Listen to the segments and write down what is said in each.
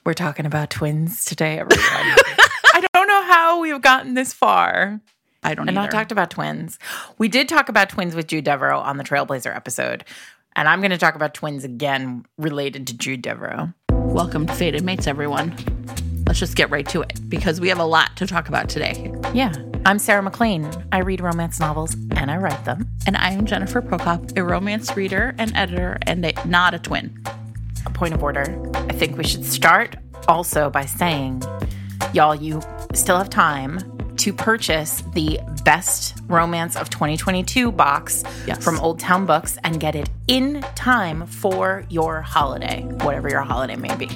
We're talking about twins today, everyone. I don't know how we've gotten this far. I don't and either. not talked about twins. We did talk about twins with Jude Devereaux on the Trailblazer episode. And I'm going to talk about twins again related to Jude Devereaux. Welcome to Fated Mates, everyone. Let's just get right to it because we have a lot to talk about today. Yeah. I'm Sarah McLean. I read romance novels and I write them. And I am Jennifer Prokop, a romance reader and editor and not a twin. A point of order. I think we should start also by saying, y'all, you still have time to purchase the Best Romance of 2022 box from Old Town Books and get it in time for your holiday, whatever your holiday may be.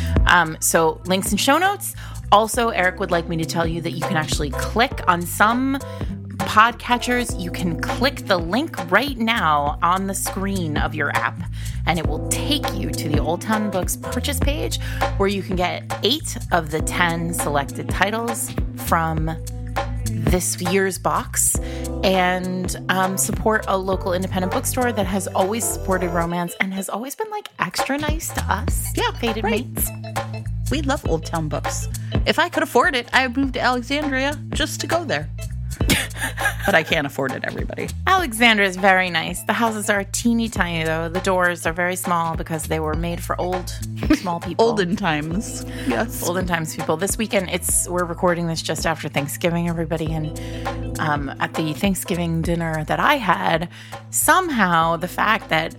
So links and show notes. Also, Eric would like me to tell you that you can actually click on some podcatchers. You can click the link right now on the screen of your app, and it will take you to the Old Town Books purchase page where you can get 8 of the 10 selected titles from this year's box and support a local independent bookstore that has always supported romance and has always been like extra nice to us. Yeah, Fated Mates. We love Old Town Books. If I could afford it, I would move to Alexandria just to go there. But I can't afford it, everybody. Alexandria is very nice. The houses are teeny tiny, though. The doors are very small because they were made for small people. Olden times. Yes. Olden times people. This weekend, we're recording this just after Thanksgiving, everybody. And at the Thanksgiving dinner that I had, somehow the fact that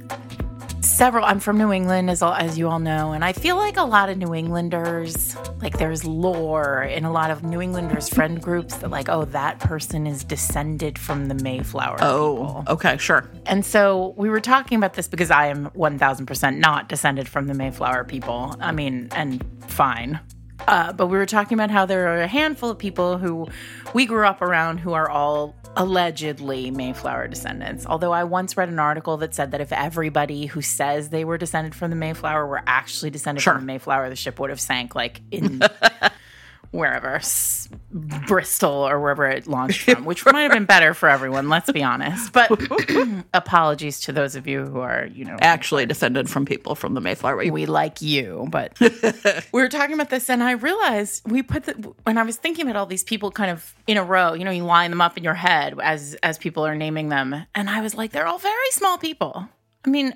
I'm from New England, as you all know, and I feel like a lot of New Englanders, like there's lore in a lot of New Englanders friend groups that like, oh, that person is descended from the Mayflower people. Okay, sure. And so we were talking about this because I am 1,000% not descended from the Mayflower people. I mean, and fine. But we were talking about how there are a handful of people who we grew up around who are all allegedly Mayflower descendants. Although I once read an article that said that if everybody who says they were descended from the Mayflower were actually descended from the Mayflower, the ship would have sank like in wherever, Bristol or wherever it launched from, which might have been better for everyone, let's be honest. But apologies to those of you who are, actually descended from people from the Mayflower. We like you, but we were talking about this and I realized when I was thinking about all these people kind of in a row, you line them up in your head as people are naming them. And I was like, they're all very small people. I mean,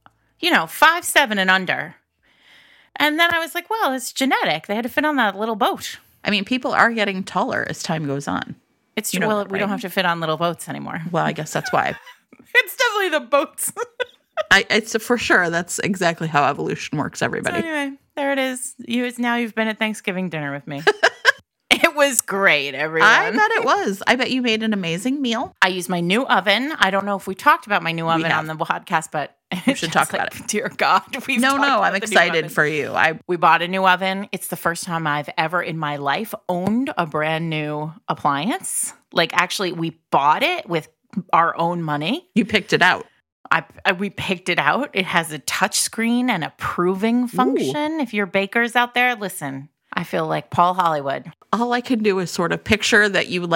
5'7" and under. And then I was like, well, it's genetic. They had to fit on that little boat. I mean, people are getting taller as time goes on. It's true. Well, we don't have to fit on little boats anymore. Well, I guess that's why. It's definitely the boats. It's for sure. That's exactly how evolution works, everybody. So anyway, there it is. You've been at Thanksgiving dinner with me. It was great, everyone. I bet it was. I bet you made an amazing meal. I used my new oven. I don't know if we talked about my new oven on the podcast, but we should talk about it. Dear God. No, I'm excited for you. We bought a new oven. It's the first time I've ever in my life owned a brand new appliance. Like, actually, we bought it with our own money. You picked it out. We picked it out. It has a touch screen and a proving function. Ooh. If you're bakers out there, listen. I feel like Paul Hollywood. All I can do is sort of picture that you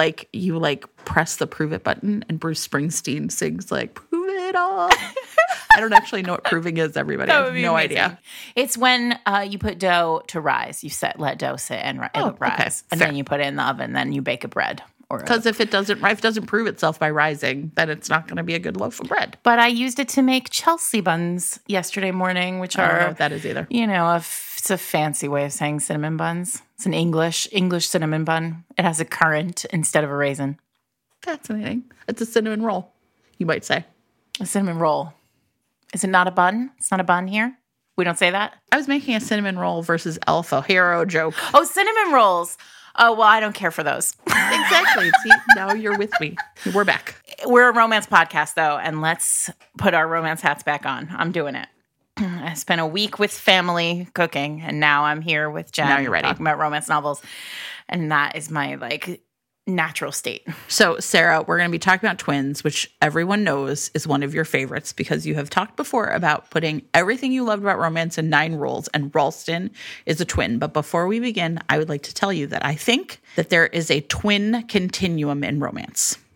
press the prove it button and Bruce Springsteen sings like, prove it all. I don't actually know what proving is, everybody. I have no idea. It's when you put dough to rise. You let dough sit and rise. Okay. And then you put it in the oven. Then you bake a bread. Because if it doesn't prove itself by rising, then it's not going to be a good loaf of bread. But I used it to make Chelsea buns yesterday morning, which I don't know what that is either. It's a fancy way of saying cinnamon buns. It's an English cinnamon bun. It has a currant instead of a raisin. Fascinating. It's a cinnamon roll, you might say. A cinnamon roll. Is it not a bun? It's not a bun here? We don't say that? I was making a cinnamon roll versus Alpha Hero joke. Oh, cinnamon rolls. Oh, well, I don't care for those. Exactly. See, now you're with me. We're back. We're a romance podcast, though, and let's put our romance hats back on. I'm doing it. I spent a week with family cooking, and now I'm here with Jen. Now you're ready. Talking about romance novels, and that is my, natural state. So, Sarah, we're going to be talking about twins, which everyone knows is one of your favorites because you have talked before about putting everything you loved about romance in 9 rules, and Ralston is a twin. But before we begin, I would like to tell you that I think that there is a twin continuum in romance.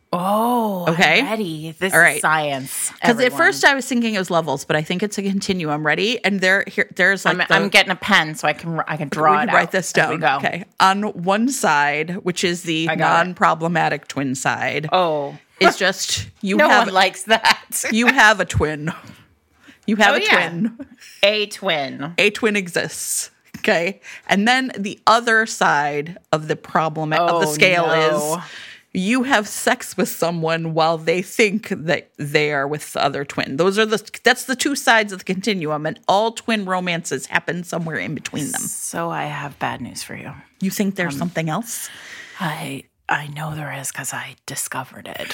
Oh, Okay. I'm ready. This All right. is science. Because at first I was thinking it was levels, but I think it's a continuum. Ready? And there's like I'm getting a pen so I can draw we it can out. write this as down. we go. Okay. On one side, which is the got it. non-problematic twin side, Oh, is just no one likes that. you have a twin. You have Oh, a yeah. twin. A twin. A twin exists. Okay. And then the other side of the problem of the Oh, scale no. is you have sex with someone while they think that they are with the other twin. That's the two sides of the continuum, and all twin romances happen somewhere in between them. So I have bad news for you. You think there's something else? I know there is because I discovered it.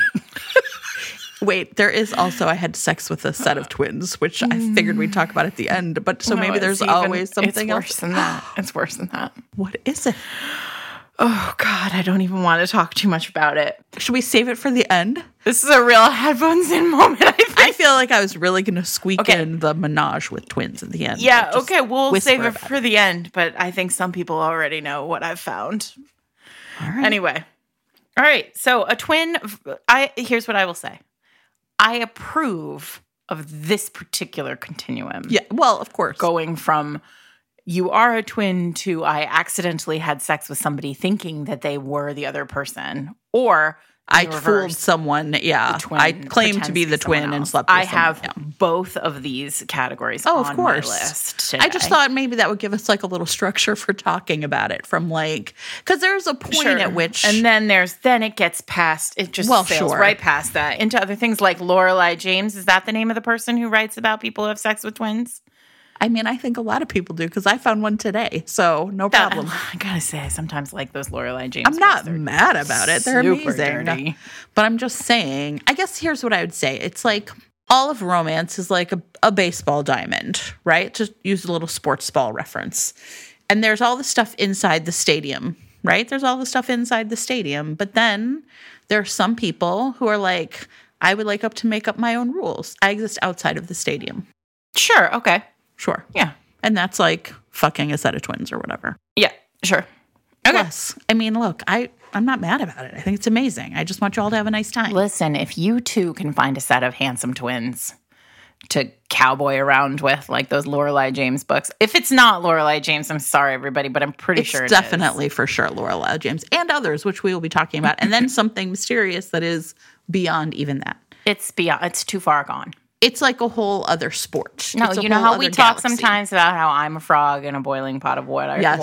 Wait, there is also I had sex with a set of twins, which I figured we'd talk about at the end. But so No, maybe there's it's always something it's else. worse than that. It's worse than that. What is it? Oh God, I don't even want to talk too much about it. Should we save it for the end? This is a real headphones in moment, I think. I feel like I was really going to squeak Okay. in the menage with twins at the end. Yeah, Just okay, we'll whisper save it about for the end, but I think some people already know what I've found. All right. Anyway. All right, so a twin, here's what I will say. I approve of this particular continuum. Yeah, well, of course. Going from you are a twin to I accidentally had sex with somebody thinking that they were the other person, or I in fooled reverse, someone. Yeah, the twin I claimed to pretends be the someone twin and else. slept with I someone. have Yeah. both of these categories Oh, of on course. my list today. I just thought maybe that would give us like a little structure for talking about it from like, because there's a point Sure. at which, and then it gets past, it just Well, sails sure. right past that into other things like Lorelai James. Is that the name of the person who writes about people who have sex with twins? I mean, I think a lot of people do because I found one today, so no problem. I gotta say, I sometimes like those Lorelai James. I'm not books. They're mad about it. They're super amazing. dirty. But I'm just saying, I guess here's what I would say. It's like all of romance is like a baseball diamond, right? Just use a little sports ball reference. And there's all the stuff inside the stadium, right? There's all the stuff inside the stadium. But then there are some people who are like, I would like to make up my own rules. I exist outside of the stadium. Sure. Okay. Sure. Yeah. And that's like fucking a set of twins or whatever. Yeah. Sure. Okay. Plus, I mean, look, I'm not mad about it. I think it's amazing. I just want you all to have a nice time. Listen, if you too can find a set of handsome twins to cowboy around with, like those Lorelai James books. If it's not Lorelai James, I'm sorry, everybody, but I'm pretty sure It's definitely for sure Lorelai James and others, which we will be talking about. And then something mysterious that is beyond even that. It's beyond. It's too far gone. It's like a whole other sport. No, It's a you know whole how other we talk galaxy. sometimes about how I'm a frog in a boiling pot of water. Yes.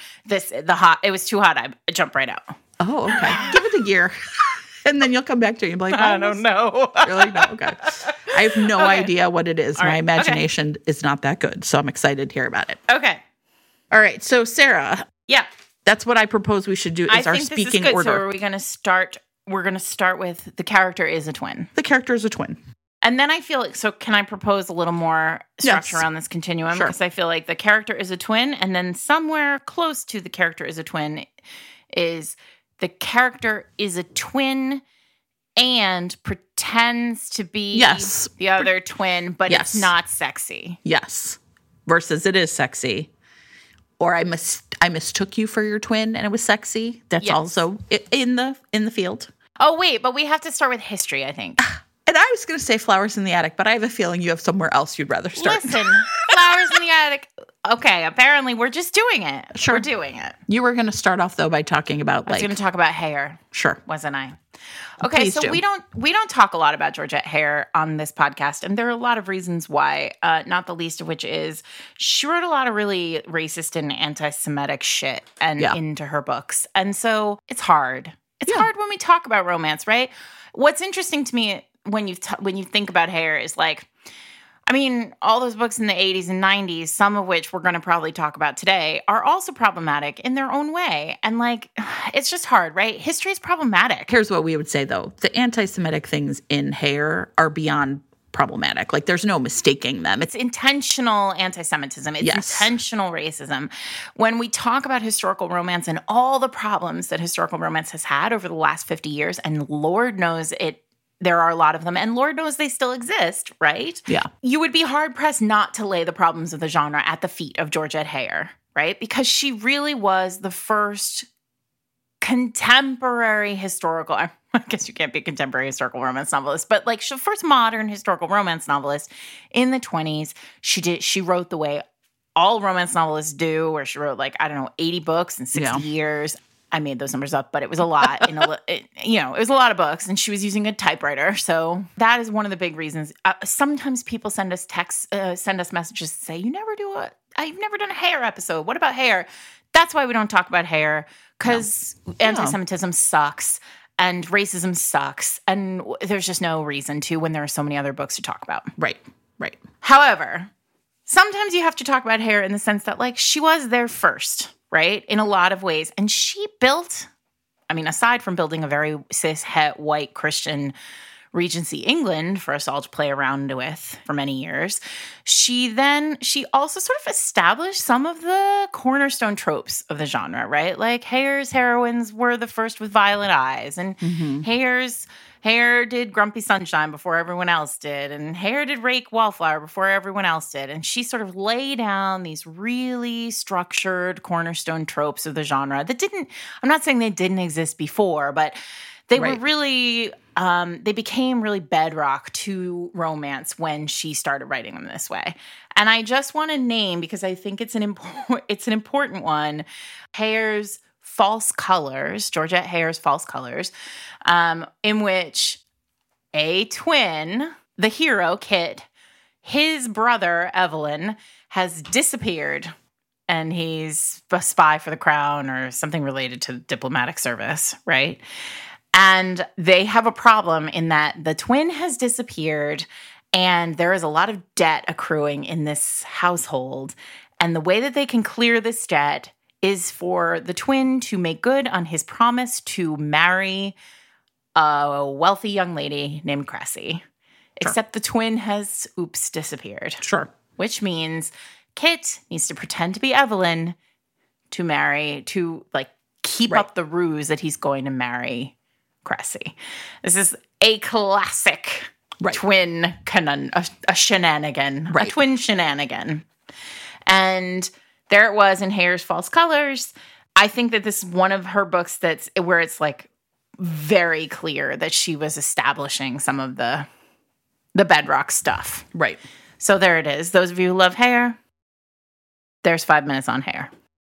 It was too hot. I jumped right out. Oh, okay. Give it a year. And then you'll come back to it and be like, I don't know. You're like, no, okay. I have no idea what it is. All My right. imagination is not that good. So I'm excited to hear about it. Okay. All right. So, Sarah, Yeah. that's what I propose we should do I is our think this is speaking good. order. So are we going to start? We're going to start with the character is a twin. The character is a twin. And then I feel like, so can I propose a little more structure Yes. around this continuum? Sure. Because I feel like the character is a twin, and then somewhere close to the character is a twin is the character is a twin and pretends to be Yes. the other twin, but Yes. it's not sexy. Yes. Versus it is sexy. Or I mistook you for your twin and it was sexy. That's Yes. also in the field. Oh, wait, but we have to start with history, I think. And I was going to say flowers in the attic, but I have a feeling you have somewhere else you'd rather start. Listen, flowers in the attic. Okay, apparently we're just doing it. Sure. We're doing it. You were going to start off though by talking about I was going to talk about hair, sure. wasn't I? Okay, Please so do. we don't talk a lot about Georgette Hare on this podcast, and there are a lot of reasons why. Not the least of which is she wrote a lot of really racist and anti-Semitic shit and Yeah. into her books, and so it's hard. It's Yeah. hard when we talk about romance, right? What's interesting to me when you think about Hare is like, I mean, all those books in the 80s and 90s, some of which we're going to probably talk about today, are also problematic in their own way. And like, it's just hard, right? History is problematic. Here's what we would say though. The anti-Semitic things in Hair are beyond problematic. Like there's no mistaking them. It's intentional anti-Semitism. It's Yes. intentional racism. When we talk about historical romance and all the problems that historical romance has had over the last 50 years, and Lord knows there are a lot of them, and Lord knows they still exist, right? Yeah. You would be hard-pressed not to lay the problems of the genre at the feet of Georgette Hare, right? Because she really was the first contemporary historical, I guess you can't be a contemporary historical romance novelist, but like she's the first modern historical romance novelist in the 20s. She wrote the way all romance novelists do, where she wrote 80 books in 60 years. I made those numbers up, but it was a lot. It was a lot of books, and she was using a typewriter. So that is one of the big reasons. Sometimes people send us messages to say, I've never done a hair episode. What about hair? That's why we don't talk about hair, because anti-Semitism sucks and racism sucks, and there's just no reason to when there are so many other books to talk about. Right. However, sometimes you have to talk about hair in the sense that she was there first, right? In a lot of ways. And she built, aside from building a very cis-het white Christian Regency England for us all to play around with for many years, she also sort of established some of the cornerstone tropes of the genre, right? Like Hare's heroines were the first with violet eyes, and Hare did Grumpy Sunshine before everyone else did, and Hare did Rake Wallflower before everyone else did. And she sort of laid down these really structured cornerstone tropes of the genre that I'm not saying they didn't exist before, but they were really, they became really bedrock to romance when she started writing them this way. And I just want to name, because I think it's an important one, Hare's False Colors, Georgette Hare's False Colors, in which a twin, the hero, Kit, his brother, Evelyn, has disappeared, and he's a spy for the crown or something related to diplomatic service, right? And they have a problem in that the twin has disappeared, and there is a lot of debt accruing in this household. And the way that they can clear this debt is for the twin to make good on his promise to marry a wealthy young lady named Cressy. Sure. Except the twin has, disappeared. Sure. Which means Kit needs to pretend to be Evelyn to keep up the ruse that he's going to marry Cressy. This is a classic twin a shenanigan. Right. A twin shenanigan. And there it was in Hare's False Colors. I think that this is one of her books where it's very clear that she was establishing some of the bedrock stuff. Right. So there it is. Those of you who love hair, there's 5 minutes on hair.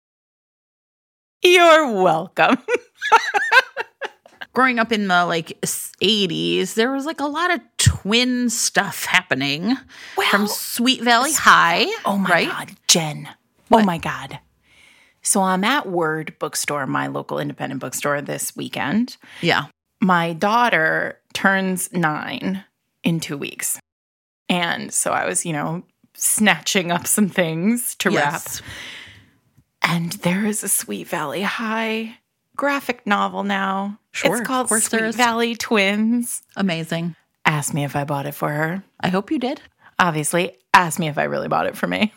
You're welcome. Growing up in the 80s, there was a lot of twin stuff happening from Sweet Valley High. Oh my God, Jen. What? Oh my God. So I'm at Word Bookstore, my local independent bookstore, this weekend. Yeah. My daughter turns 9 in 2 weeks. And so I was, snatching up some things to wrap. And there is a Sweet Valley High graphic novel now. Sure. It's called Sweet Valley Twins. Amazing. Ask me if I bought it for her. I hope you did. Obviously. Ask me if I really bought it for me.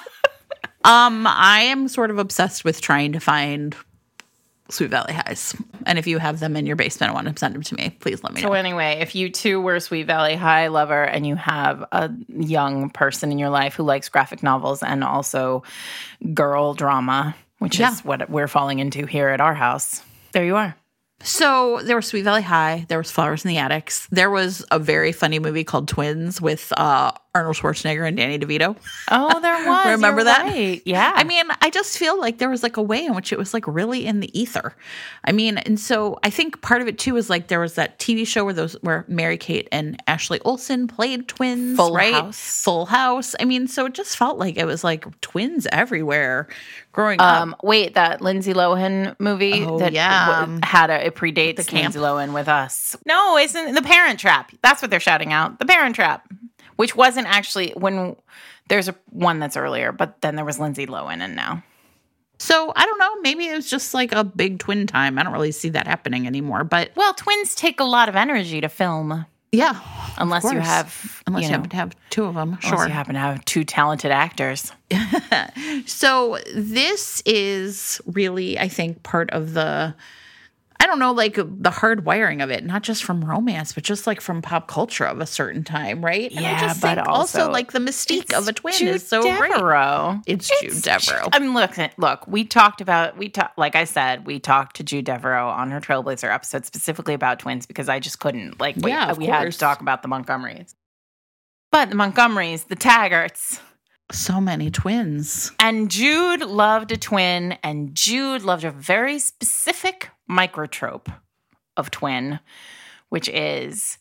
I am sort of obsessed with trying to find Sweet Valley Highs. And if you have them in your basement and want to send them to me, please let me know. So anyway, if you too were a Sweet Valley High lover and you have a young person in your life who likes graphic novels and also girl drama, which is what we're falling into here at our house, there you are. So there was Sweet Valley High. There was Flowers in the Attics. There was a very funny movie called Twins with Arnold Schwarzenegger and Danny DeVito. Oh, there was. Remember that? Right. Yeah. I just feel like there was a way in which it was really in the ether. And so I think part of it too is there was that TV show where Mary-Kate and Ashley Olsen played twins. Full House. Full House. So it just felt like it was twins everywhere growing up. Wait, that Lindsay Lohan movie it predates Lindsay Lohan with us. No, isn't The Parent Trap. That's what they're shouting out. The Parent Trap. Which wasn't actually there's one that's earlier, but then there was Lindsay Lohan and now. So I don't know. Maybe it was just a big twin time. I don't really see that happening anymore. But twins take a lot I to film. Yeah, unless you happen to have two of them. Sure, unless you happen to have two talented actors. So this is really, I think, part of the I don't know, like the hard wiring of it, not just from romance, but just like from pop culture of a certain time, right? And I just think also like the mystique of a twin is so Devereaux. great. It's Jude Devereaux. I mean, look, we talked, like I said, we talked to Jude Devereaux on her Trailblazer episode specifically about twins because I just couldn't, like, we had to talk about the Montgomerys. But the Montgomerys, the Taggarts. So many twins. And Jude loved a twin, and Jude loved a very specific microtrope of twin, which is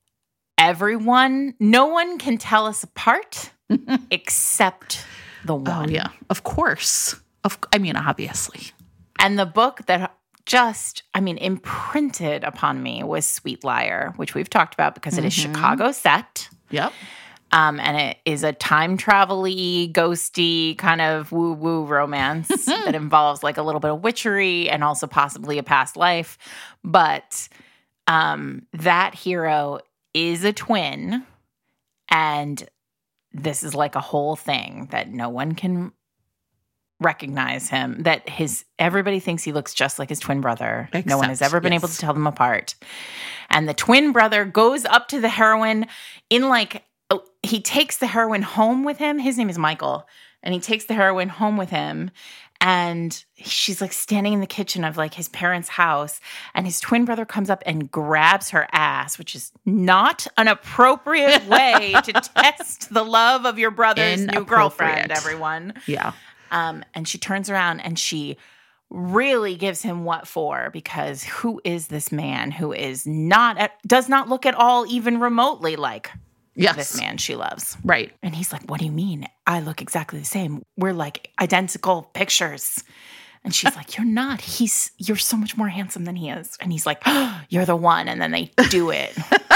no one can tell us apart except the one. Oh, yeah. Of course. Obviously. And the book that imprinted upon me was Sweet Liar, which we've talked about because it is Chicago set. Yep. And it is a time travel-y, ghosty kind of woo-woo romance that involves like a little bit of witchery and also possibly a past life. But that hero is a twin, and this is like a whole thing that no one can recognize him. That everybody thinks he looks just like his twin brother. No one has ever been able to tell them apart. And the twin brother goes up to the heroine in like. He takes the heroine home with him. His name is Michael. And he takes the heroine home with him. And she's like standing in the kitchen of like his parents' house. And his twin brother comes up and grabs her ass, which is not an appropriate way to test the love of your brother's new girlfriend, everyone. Yeah. And she turns around and she really gives him what for, because who is this man who does not look at all even remotely like this man she loves. Right. And he's like, what do you mean? I look exactly the same. We're like identical pictures. And she's like, you're not. You're so much more handsome than he is. And he's like, oh, you're the one. And then they do it.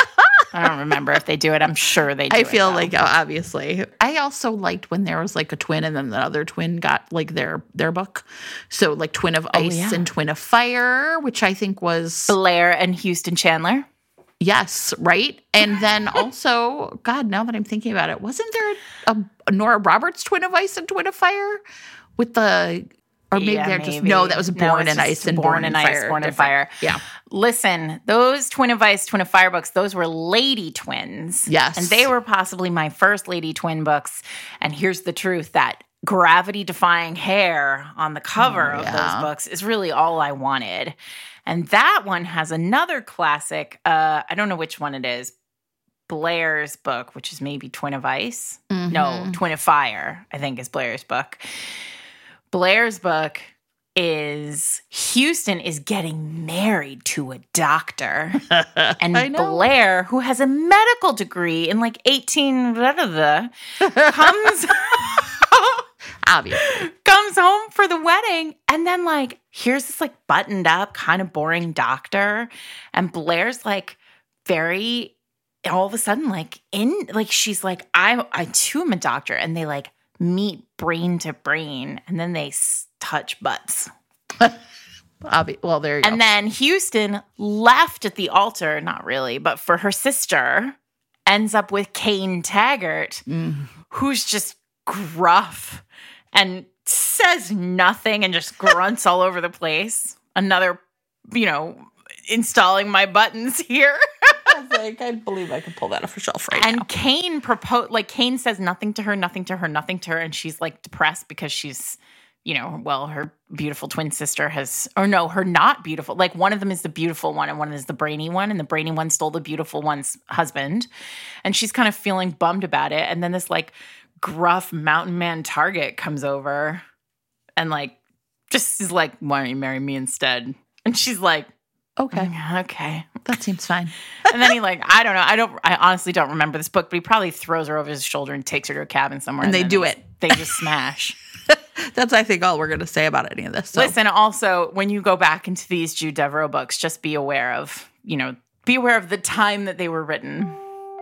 I don't remember if they do it. I'm sure they do it. I feel like, obviously. I also liked when there was like a twin and then the other twin got like their book. So like Twin of Ice and Twin of Fire, which I think was Blair and Houston Chandler. Yes, right? And then also, God, now that I'm thinking about it, wasn't there a Nora Roberts Twin of Ice and Twin of Fire with the, or maybe they're just, no, that was Born in Ice and Born in Fire. Born in Fire. Yeah. Listen, those Twin of Ice, Twin of Fire books, those were lady twins. Yes. And they were possibly my first lady twin books. And here's the truth, that gravity-defying hair on the cover of those books is really all I wanted. And that one has another classic, I don't know which one it is, Blair's book, which is maybe Twin of Ice. Mm-hmm. No, Twin of Fire, I think is Blair's book. Blair's book is Houston is getting married to a doctor. And Blair, who has a medical degree in like 18, comes... Obviously. Comes home for the wedding, and then like here's this like buttoned up kind of boring doctor, and Blair's like very all of a sudden like she's like I too am a doctor, and they like meet brain to brain, and then they touch butts. Well, there you go. And then Houston left at the altar, not really, but for her sister, ends up with Kane Taggart, who's just gruff and says nothing and just grunts all over the place. Another, installing my buttons here. I was like, I believe I could pull that off a shelf right now. And Kane Kane says nothing to her, and she's like depressed because she's, her beautiful twin sister her not beautiful. Like one of them is the beautiful one and one is the brainy one, and the brainy one stole the beautiful one's husband. And she's kind of feeling bummed about it. And then this like gruff mountain man Target comes over and like just is like, why don't you marry me instead? And she's like, okay, that seems fine. And then he like, I honestly don't remember this book, but he probably throws her over his shoulder and takes her to a cabin somewhere, and they do it. They just smash. That's, I think, all we're going to say about any of this. So. Listen, also, when you go back into these Jude Devereaux books, just be aware of the time that they were written.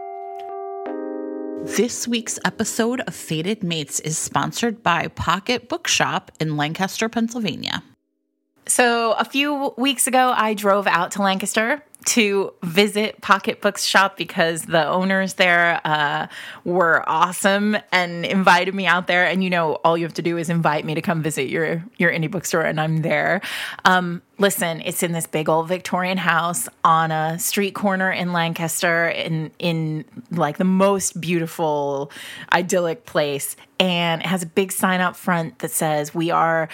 This week's episode of Fated Mates is sponsored by Pocket Bookshop in Lancaster, Pennsylvania. So a few weeks ago, I drove out to Lancaster to visit Pocket Books Shop because the owners there were awesome and invited me out there. And all you have to do is invite me to come visit your indie bookstore, and I'm there. Listen, it's in this big old Victorian house on a street corner in Lancaster, in like the most beautiful, idyllic place. And it has a big sign up front that says we are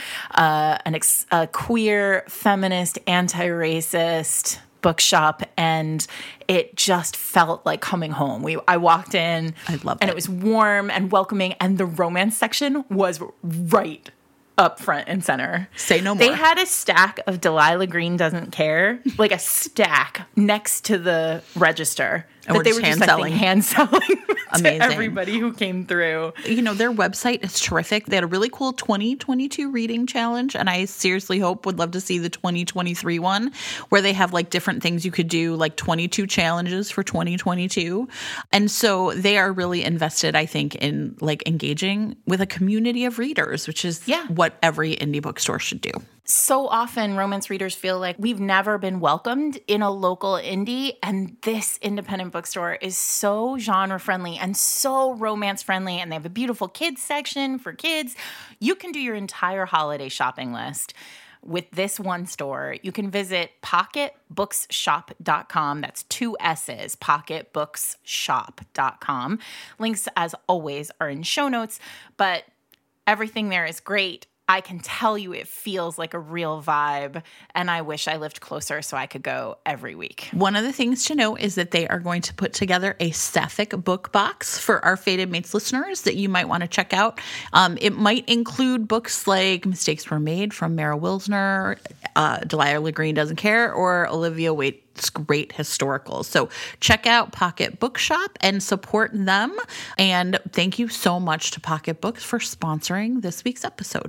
a queer, feminist, anti-racist bookshop, and it just felt like coming home. I walked in, I love and it was warm and welcoming, and the romance section was right up front and center. Say no more. They had a stack of Delilah Green Doesn't Care, like a stack next to the register. And that they were were just just hand selling Amazing. to everybody who came through. Their website is terrific. They had a really cool 2022 reading challenge, and I seriously would love to see the 2023 one, where they have like different things you could do, like 22 challenges for 2022. And so they are really invested, I think, in like engaging with a community of readers, which is what every indie bookstore should do. So often romance readers feel like we've never been welcomed in a local indie, and this independent bookstore is so genre friendly and so romance friendly, and they have a beautiful kids section for kids. You can do your entire holiday shopping list with this one store. You can visit pocketbookshop.com. That's 2 S's, pocketbookshop.com. Links, as always, are in show notes, but everything there is great. I can tell you it feels like a real vibe, and I wish I lived closer so I could go every week. One of the things to know is that they are going to put together a Sapphic book box for our Fated Mates listeners that you might want to check out. It might include books like Mistakes Were Made from Mara Wilsner, Delilah Green Doesn't Care, or Olivia Waite's great historicals. So check out Pocket Bookshop and support them. And thank you so much to Pocket Books for sponsoring this week's episode.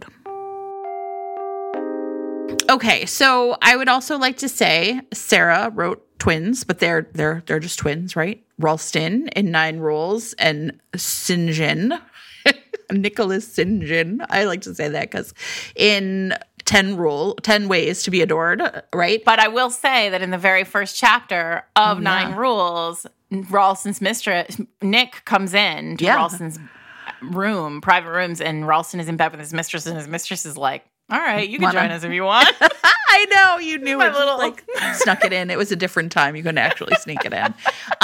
Okay, so I would also like to say Sarah wrote twins, but they're just twins, right? Ralston in 9 Rules and St. John, Nicholas St. John. I like to say that because in 10 Ways to Be Adored, right? But I will say that in the very first chapter of 9 Rules, Ralston's mistress, Nick, comes in to Ralston's room, private rooms, and Ralston is in bed with his mistress, and his mistress is like, all right, you can join us if you want. I know, you knew My it. little Snuck it in. It was a different time. You couldn't actually sneak it in.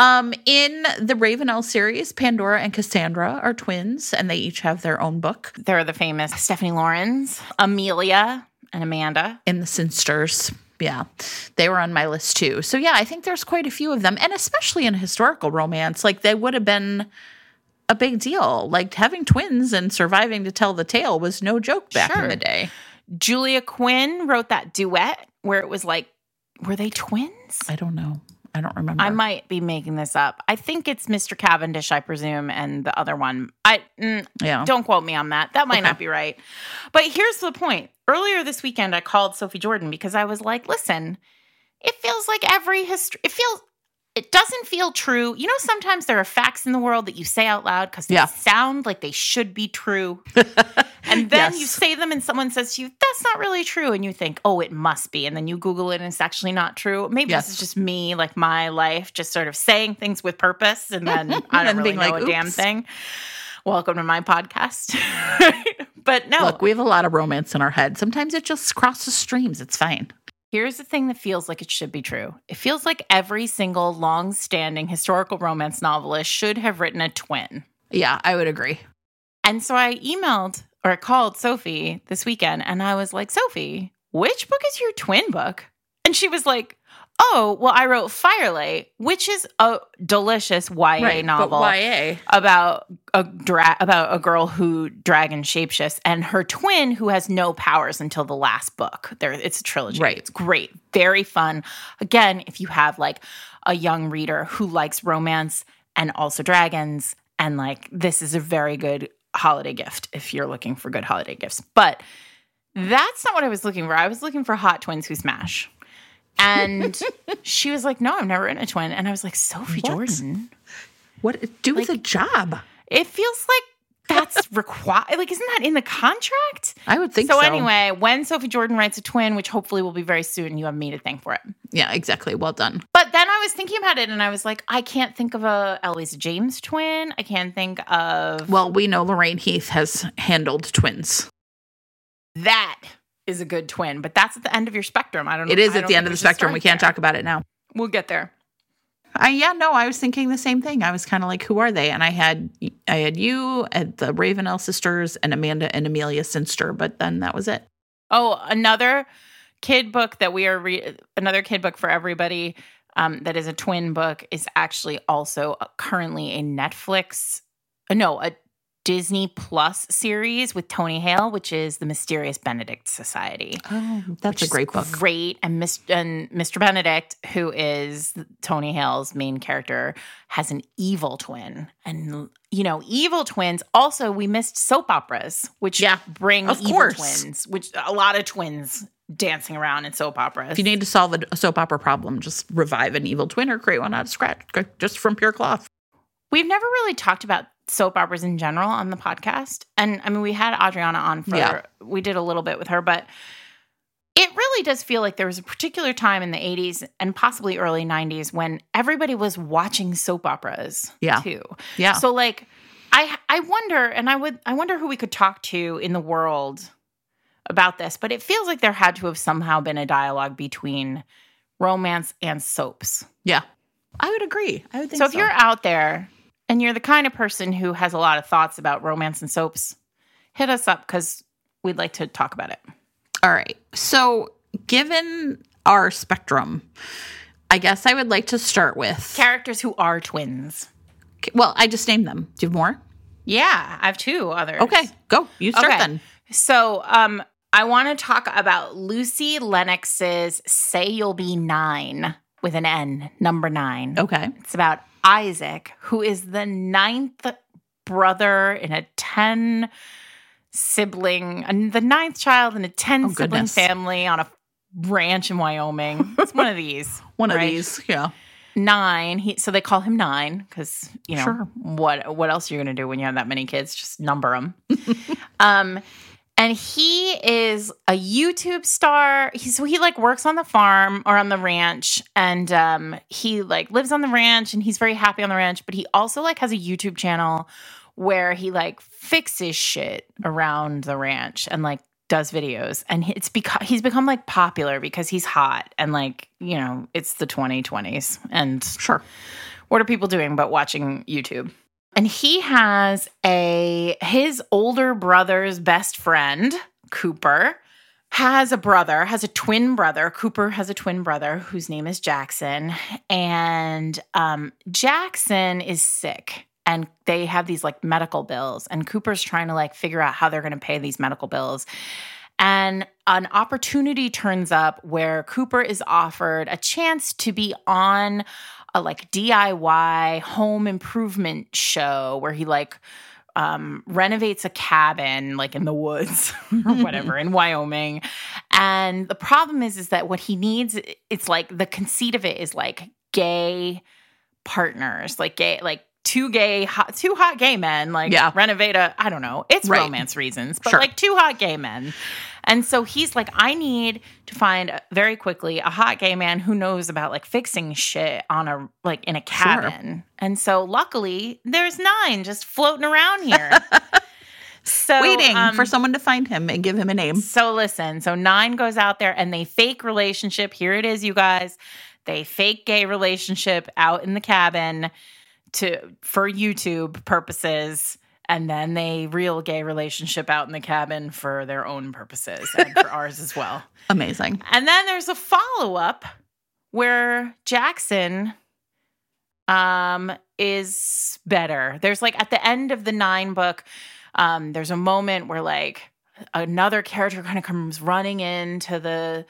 In the Ravenel series, Pandora and Cassandra are twins, and they each have their own book. They're the famous Stephanie Laurens, Amelia, and Amanda. In the Sinsters. Yeah, they were on my list too. So yeah, I think there's quite a few of them, and especially in historical romance, like they would have been a big deal. Like having twins and surviving to tell the tale was no joke back in the day. Julia Quinn wrote that duet where it was like, were they twins? I don't know. I don't remember. I might be making this up. I think it's Mr. Cavendish, I presume, and the other one. Don't quote me on that. That might not be right. But here's the point. Earlier this weekend, I called Sophie Jordan because I was like, listen, it feels like every history, it doesn't feel true. You know, sometimes there are facts in the world that you say out loud because they sound like they should be true. And then you say them and someone says to you, that's not really true. And you think, oh, it must be. And then you Google it and it's actually not true. Maybe this is just me, like my life, just sort of saying things with purpose. And then I don't really know a damn thing. Welcome to my podcast. But no. Look, we have a lot of romance in our head. Sometimes it just crosses streams. It's fine. Here's the thing that feels like it should be true. It feels like every single long-standing historical romance novelist should have written a twin. Yeah, I would agree. And so I called Sophie this weekend, and I was like, Sophie, which book is your twin book? And she was like, oh, well, I wrote Firelight, which is a delicious YA novel about a girl who dragon shapeshifts and her twin who has no powers until the last book. It's a trilogy. Right. It's great. Very fun. Again, if you have like a young reader who likes romance and also dragons, and like this is a very good holiday gift if you're looking for good holiday gifts. But that's not what I was looking for. I was looking for hot twins who smash. And she was like, no, I've never written a twin. And I was like, Sophie Jordan. What? Do the job. It feels like that's required. Like, isn't that in the contract? I would think so. So anyway, when Sophie Jordan writes a twin, which hopefully will be very soon, you have me to thank for it. Yeah, exactly. Well done. But But then I was thinking about it and I was like, I can't think of a Eloisa James twin. I can't think of... Well, we know Lorraine Heath has handled twins. That is a good twin, but that's at the end of your spectrum. I don't know. It is at the end of the spectrum. We can't talk about it now. We'll get there. I was thinking the same thing. I was kind of like, who are they? And I had you at the Ravenel sisters and Amanda and Amelia Sinster, but then that was it. Oh, another kid book that we are another kid book for everybody that is a twin book is actually also currently a Disney Plus series with Tony Hale, which is The Mysterious Benedict Society. Oh, that's a great book. Great. And Mr. Benedict, who is Tony Hale's main character, has an evil twin. And, evil twins. Also, we missed soap operas, which bring evil twins, which a lot of twins dancing around in soap operas. If you need to solve a soap opera problem, just revive an evil twin or create one out of scratch, just from pure cloth. We've never really talked about soap operas in general on the podcast. And I mean, we had Adriana on we did a little bit with her, but it really does feel like there was a particular time in the 80s and possibly early 90s when everybody was watching soap operas too. Yeah. So like, I wonder, and I wonder who we could talk to in the world about this, but it feels like there had to have somehow been a dialogue between romance and soaps. Yeah. I would agree. I would think so. If you're out there and you're the kind of person who has a lot of thoughts about romance and soaps, hit us up because we'd like to talk about it. All right. So given our spectrum, I guess I would like to start with... characters who are twins. Well, I just named them. Do you have more? Yeah, I have two others. Okay, go. You start then. So I want to talk about Lucy Lennox's Say You'll Be 9 with an N, number 9. Okay. It's about Isaac, who is the 9th brother in a 10 sibling, the 9th child in a 10 sibling family on a ranch in Wyoming. It's one of these. Of these, yeah. 9. So they call him 9 because, what else are you going to do when you have that many kids? Just number them. And he is a YouTube star. He works on the farm or on the ranch, and he lives on the ranch, and he's very happy on the ranch. But he also has a YouTube channel where he fixes shit around the ranch and does videos. And he's become popular because he's hot and it's the 2020s. And sure, what are people doing but watching YouTube? And he has his older brother's best friend, Cooper, has a twin brother. Cooper has a twin brother whose name is Jackson. And Jackson is sick. And they have these medical bills. And Cooper's trying to figure out how they're going to pay these medical bills. And an opportunity turns up where Cooper is offered a chance to be on a DIY home improvement show where he renovates a cabin in the woods or whatever in Wyoming. And the problem is that what he needs, it's the conceit of it is gay partners, two hot gay men, renovate I don't know. It's romance reasons, but two hot gay men. And so he's I need to find very quickly a hot gay man who knows about fixing shit on in a cabin. Sure. And so luckily there's 9 just floating around here. So waiting for someone to find him and give him a name. So listen, 9 goes out there and they fake relationship. Here it is, you guys. They fake gay relationship out in the cabin for YouTube purposes. And then they real gay relationship out in the cabin for their own purposes and for ours as well. Amazing. And then there's a follow-up where Jackson is better. There's at the end of the 9 book, there's a moment where another character kind of comes running into the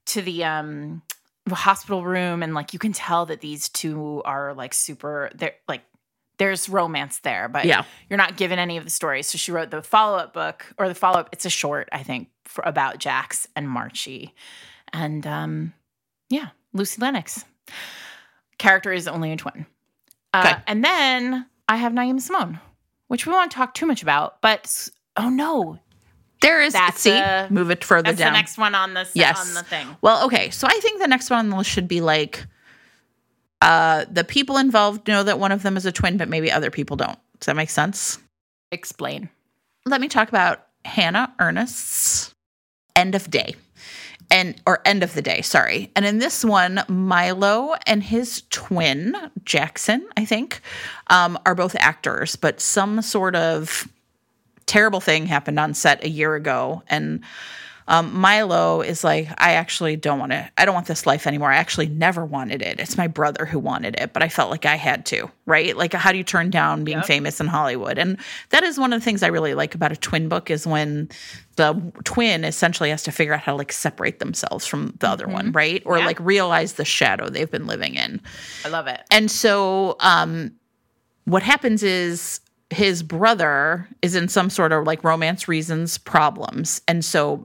hospital room, and you can tell that these two are super. They're there's romance there, but you're not given any of the stories. So she wrote the follow-up book, or the follow-up, it's a short, I think, about Jax and Marchie. And Lucy Lennox. Character is only a twin. Okay. And then I have Naima Simone, which we won't talk too much about, but oh no. There is, move it further down. That's the next one on the thing. Well, okay. So I think the next one on the list should be The people involved know that one of them is a twin, but maybe other people don't. Does that make sense? Explain. Let me talk about Hannah Ernest's End of Day. End of the Day, sorry. And in this one, Milo and his twin, Jackson, I think, are both actors, but some sort of terrible thing happened on set a year ago. And Milo is like, I don't want this life anymore. I actually never wanted it. It's my brother who wanted it, but I felt like I had to, right? Like, how do you turn down being famous in Hollywood? And that is one of the things I really like about a twin book, is when the twin essentially has to figure out how to like separate themselves from the other one, right? Or like realize the shadow they've been living in. I love it. And so what happens is his brother is in some sort of like romance reasons problems. And so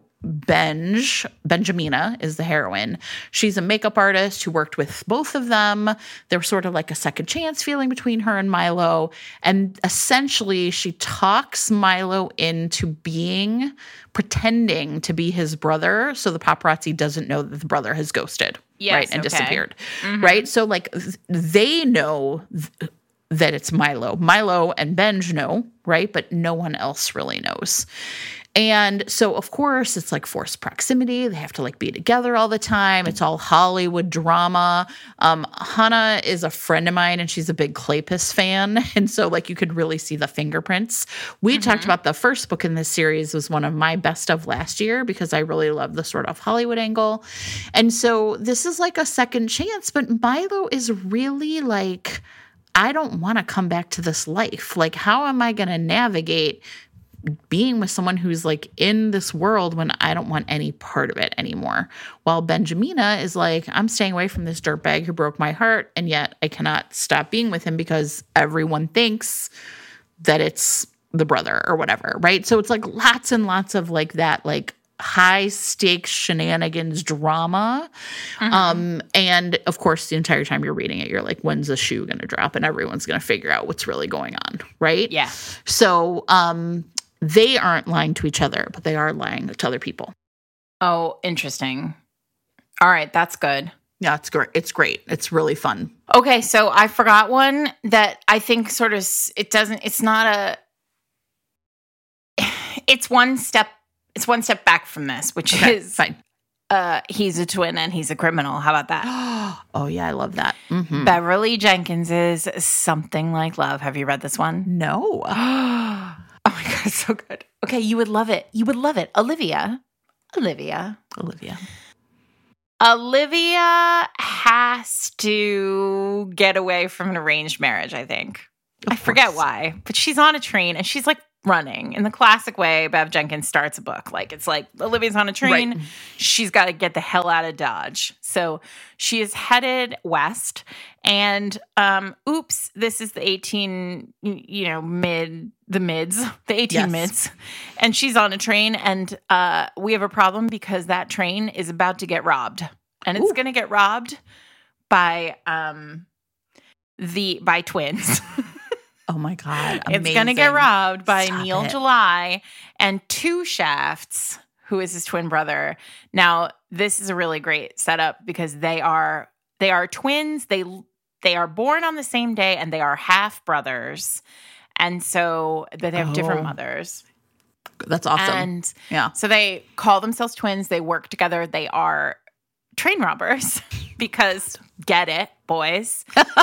Benjamina is the heroine. She's a makeup artist who worked with both of them. There was sort of like a second chance feeling between her and Milo. And essentially she talks Milo into pretending to be his brother, so the paparazzi doesn't know that the brother has ghosted, right? And disappeared, right? So like they know that it's Milo. Milo and Benj know, right? But no one else really knows. And so, of course, it's like forced proximity. They have to like be together all the time. It's all Hollywood drama. Hannah is a friend of mine, and she's a big Kleypas fan. And so, like, you could really see the fingerprints. We talked about the first book in this series was one of my best of last year because I really love the sort of Hollywood angle. And so this is like a second chance. But Milo is really like, I don't want to come back to this life. Like, how am I going to navigate being with someone who's like in this world when I don't want any part of it anymore? While Benjamina is like, I'm staying away from this dirtbag who broke my heart, and yet I cannot stop being with him because everyone thinks that it's the brother or whatever, right? So it's like lots and lots of like that, like high stakes shenanigans drama. And of course, the entire time you're reading it, you're like, when's the shoe going to drop? And everyone's going to figure out what's really going on, right? Yeah. So, they aren't lying to each other, but they are lying to other people. Oh, interesting. All right, that's good. Yeah, it's great. It's great. It's really fun. Okay, so I forgot one that I think it's one step back from this, which is fine. He's a twin and he's a criminal. How about that? Oh yeah, I love that. Mm-hmm. Beverly Jenkins's Something Like Love. Have you read this one? No. Oh my God, so good. Okay, you would love it. You would love it. Olivia has to get away from an arranged marriage, I think. I forget why, but she's on a train and she's like running in the classic way Bev Jenkins starts a book. Like, it's like Olivia's on a train. Right. She's got to get the hell out of Dodge. So she is headed west, and oops, this is the 18 mids, and she's on a train, and we have a problem because that train is about to get robbed, and it's going to get robbed by twins. Oh my God. Amazing. It's going to get robbed by Neil July and Two Shafts, who is his twin brother. Now, this is a really great setup because they are twins. They are born on the same day, and they are half brothers. And so they have different mothers. That's awesome. And yeah. So they call themselves twins. They work together. They are train robbers because get it, boys.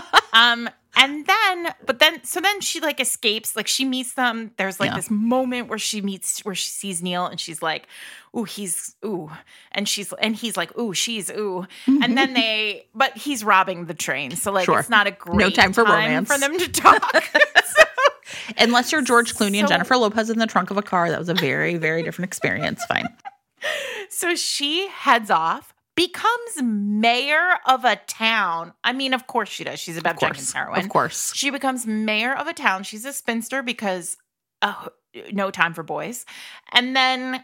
So then she like escapes, like she meets them. There's like this moment where she sees Neil, and she's like, ooh, and he's like, ooh, she's ooh. And then but he's robbing the train. So like, it's not a great time for romance for them to talk. Unless you're George Clooney and Jennifer Lopez in the trunk of a car. That was a very, very different experience. Fine. So she heads off, becomes mayor of a town. I mean, of course she does. She's a Bev Jenkins heroine. Of course. She becomes mayor of a town. She's a spinster because no time for boys. And then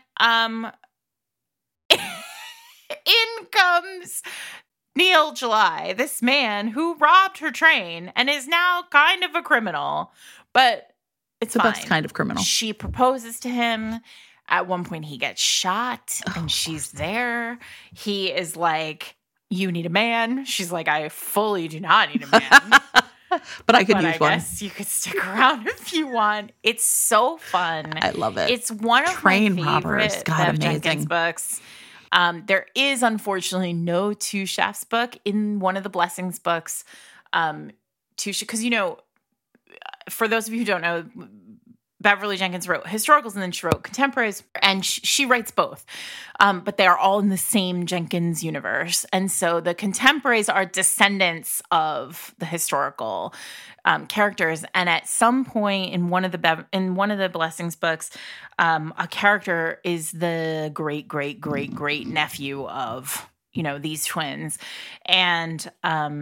in comes Neil July, this man who robbed her train and is now kind of a criminal. But it's the fine. Best kind of criminal. She proposes to him. At one point, he gets shot, and she's there. He is like, you need a man. She's like, I fully do not need a man. But I could use one. I guess you could stick around if you want. It's so fun. I love it. It's one of Train my robbers. favorite God, Bev amazing. Jenkins books. There is unfortunately no Two Shafts book in one of the Blessings books. Because, you know, for those of you who don't know, Beverly Jenkins wrote historicals and then she wrote contemporaries, and she writes both. But they are all in the same Jenkins universe. And so the contemporaries are descendants of the historical characters. And at some point in one of the Blessings books, a character is the great, great, great, great nephew of, you know, these twins. And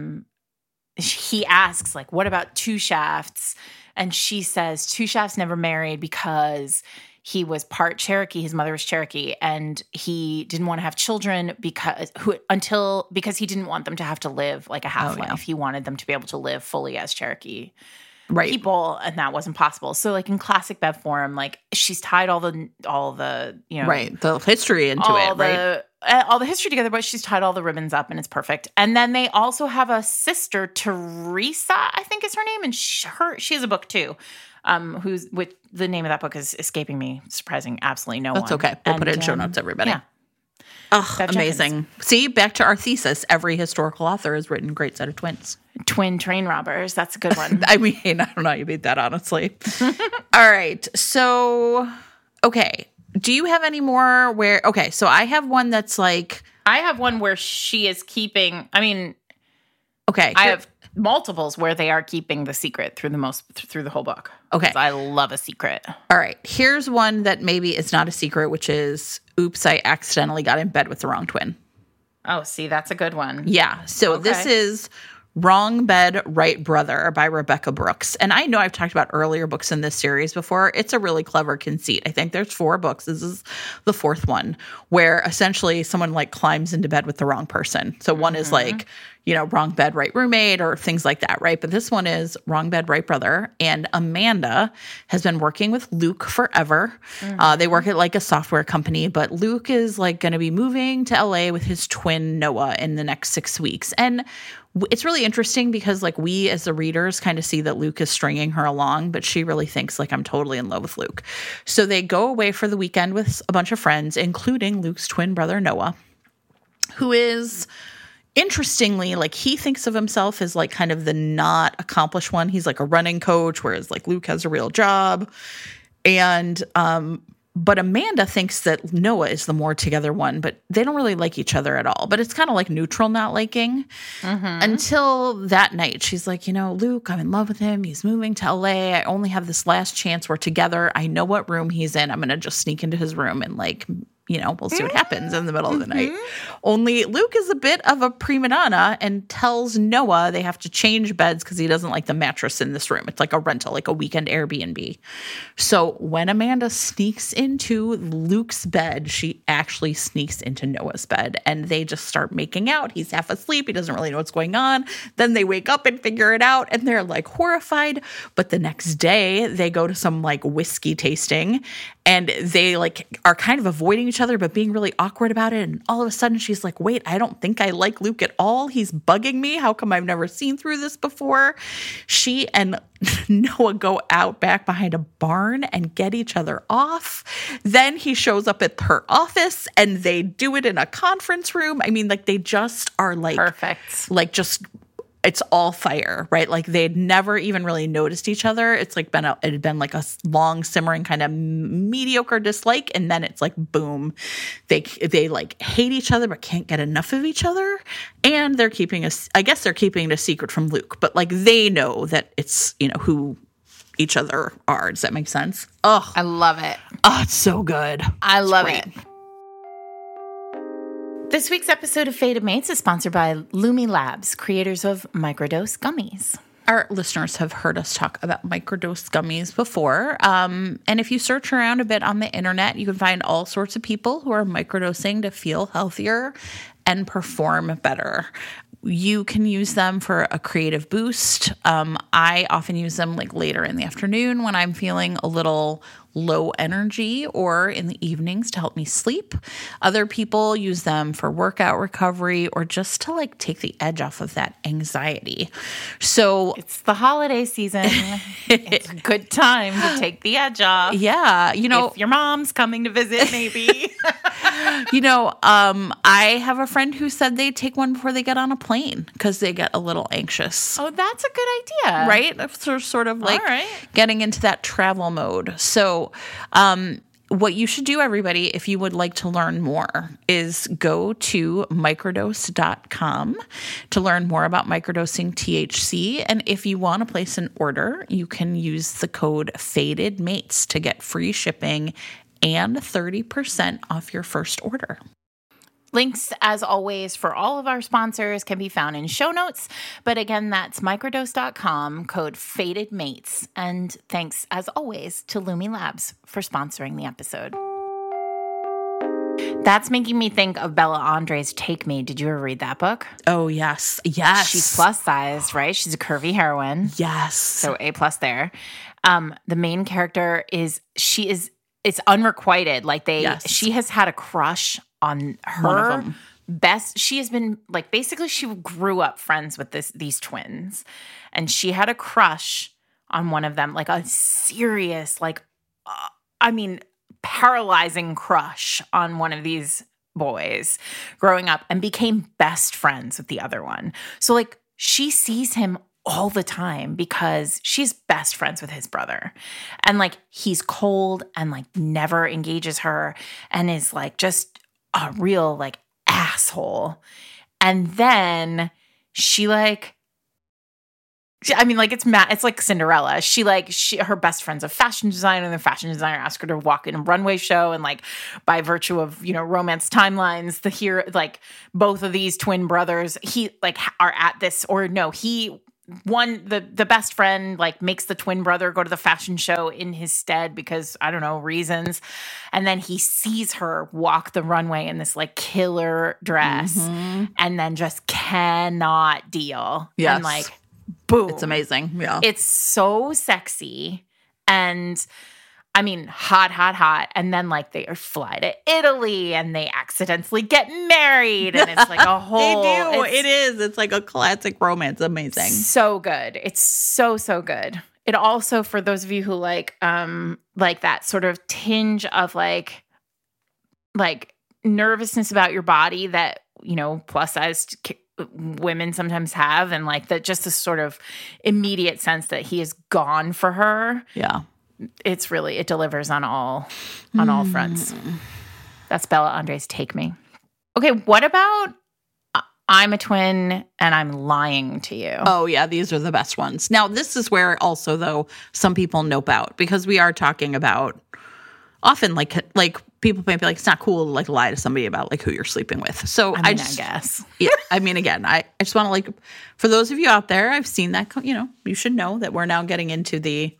he asks, like, what about Two Shafts? And she says, Two Shafts never married because he was part Cherokee. His mother was Cherokee, and he didn't want to have children because he didn't want them to have to live like a half life. yeah. He wanted them to be able to live fully as Cherokee People, and that wasn't possible. So, like in classic Bev form, like she's tied all the you know the history into it, right? All the history together, but she's tied all the ribbons up, and it's perfect. And then they also have a sister, Teresa, I think is her name, and she has a book too. Who's with the name of that book is escaping me, surprising absolutely no one. That's okay. We'll put it in show notes, everybody. Yeah. Oh, Bev amazing. Jenkins. See, back to our thesis. Every historical author has written great set of twins. Twin train robbers. That's a good one. I mean, I don't know how you beat that, honestly. All right. So, okay. Do you have any more so I have one that's like. I have one where she is keeping, Okay. I have multiples where they are keeping the secret through the whole book. Okay. 'Cause I love a secret. All right. Here's one that maybe is not a secret, which is, oops, I accidentally got in bed with the wrong twin. Oh, see, that's a good one. Yeah. So this is Wrong Bed, Right Brother by Rebecca Brooks. And I know I've talked about earlier books in this series before. It's a really clever conceit. I think there's 4 books. This is the 4th one, where essentially someone like climbs into bed with the wrong person. So one is like, you know, wrong bed, right roommate, or things like that, right? But this one is Wrong Bed, Right Brother. And Amanda has been working with Luke forever. They work at like a software company, but Luke is like going to be moving to LA with his twin Noah in the next 6 weeks. And it's really interesting because like we as the readers kind of see that Luke is stringing her along, but she really thinks like I'm totally in love with Luke. So they go away for the weekend with a bunch of friends, including Luke's twin brother Noah, who is interestingly, like he thinks of himself as like kind of the not accomplished one. He's like a running coach, whereas like Luke has a real job. And but Amanda thinks that Noah is the more together one, but they don't really like each other at all. But it's kind of like neutral not liking until that night. She's like, you know, Luke, I'm in love with him. He's moving to LA. I only have this last chance. We're together. I know what room he's in. I'm going to just sneak into his room and like, you know, we'll see what happens in the middle of the night. Only Luke is a bit of a prima donna and tells Noah they have to change beds because he doesn't like the mattress in this room. It's like a rental, like a weekend Airbnb. So when Amanda sneaks into Luke's bed, she actually sneaks into Noah's bed and they just start making out. He's half asleep. He doesn't really know what's going on. Then they wake up and figure it out and they're like horrified. But the next day they go to some like whiskey tasting and they like are kind of avoiding each other, but being really awkward about it. And all of a sudden she's like, wait, I don't think I like Luke at all. He's bugging me. How come I've never seen through this before? She and Noah go out back behind a barn and get each other off. Then he shows up at her office and they do it in a conference room. I mean, like they just are like, perfect. Like just, it's all fire, right? Like they'd never even really noticed each other. It's like it had been like a long simmering kind of mediocre dislike. And then it's like, boom, they like hate each other, but can't get enough of each other. And they're keeping I guess they're keeping it a secret from Luke, but like they know that it's, you know, who each other are. Does that make sense? Oh, I love it. Oh, it's so good. I love it. This week's episode of Fated Mates is sponsored by Lumi Labs, creators of Microdose Gummies. Our listeners have heard us talk about microdose gummies before. And if you search around a bit on the internet, you can find all sorts of people who are microdosing to feel healthier and perform better. You can use them for a creative boost. I often use them like later in the afternoon when I'm feeling a little low energy, or in the evenings to help me sleep. Other people use them for workout recovery or just to like take the edge off of that anxiety. So it's the holiday season. It's a good time to take the edge off. Yeah. If your mom's coming to visit, maybe. I have a friend who said they take one before they get on a plane because they get a little anxious. Oh, that's a good idea. Right? So sort of like getting into that travel mode. So what you should do, everybody, if you would like to learn more, is go to microdose.com to learn more about microdosing THC. And if you want to place an order, you can use the code FADEDMATES to get free shipping and 30% off your first order. Links, as always, for all of our sponsors can be found in show notes. But again, that's microdose.com, code FADEDMATES. And thanks, as always, to Lumi Labs for sponsoring the episode. That's making me think of Bella Andre's Take Me. Did you ever read that book? Oh, yes. Yes. She's plus size, right? She's a curvy heroine. Yes. So A+ there. The main character it's unrequited. Like she has had a crush on her best. She has been like, basically she grew up friends with these twins, and she had a crush on one of them, like a serious, like, paralyzing crush on one of these boys growing up, and became best friends with the other one. So like she sees him all the time because she's best friends with his brother, and like he's cold and like never engages her and is like just a real like asshole. And then she like, it's like Cinderella. Her best friend's a fashion designer, and the fashion designer asked her to walk in a runway show. And like by virtue of, romance timelines, both of these twin brothers, are at this, the best friend like makes the twin brother go to the fashion show in his stead because, I don't know, reasons. And then he sees her walk the runway in this like killer dress, and then just cannot deal. Yes. And like, boom. It's amazing. Yeah. It's so sexy. And I mean, hot. And then like they fly to Italy and they accidentally get married. And it's like a whole. They do. It is. It's like a classic romance. Amazing. So good. It's so good. It also, for those of you who like that sort of tinge of like nervousness about your body that, plus sized women sometimes have. And like that, just this sort of immediate sense that he is gone for her. Yeah. It delivers on all fronts. That's Bella Andre's Take Me. Okay, what about I'm a twin and I'm lying to you? Oh yeah, these are the best ones. Now this is where also though some people nope out, because we are talking about often like people might be like, it's not cool to like lie to somebody about like who you're sleeping with. So I guess. Yeah, I mean, again, I just want to like, for those of you out there, I've seen that, you should know that we're now getting into the,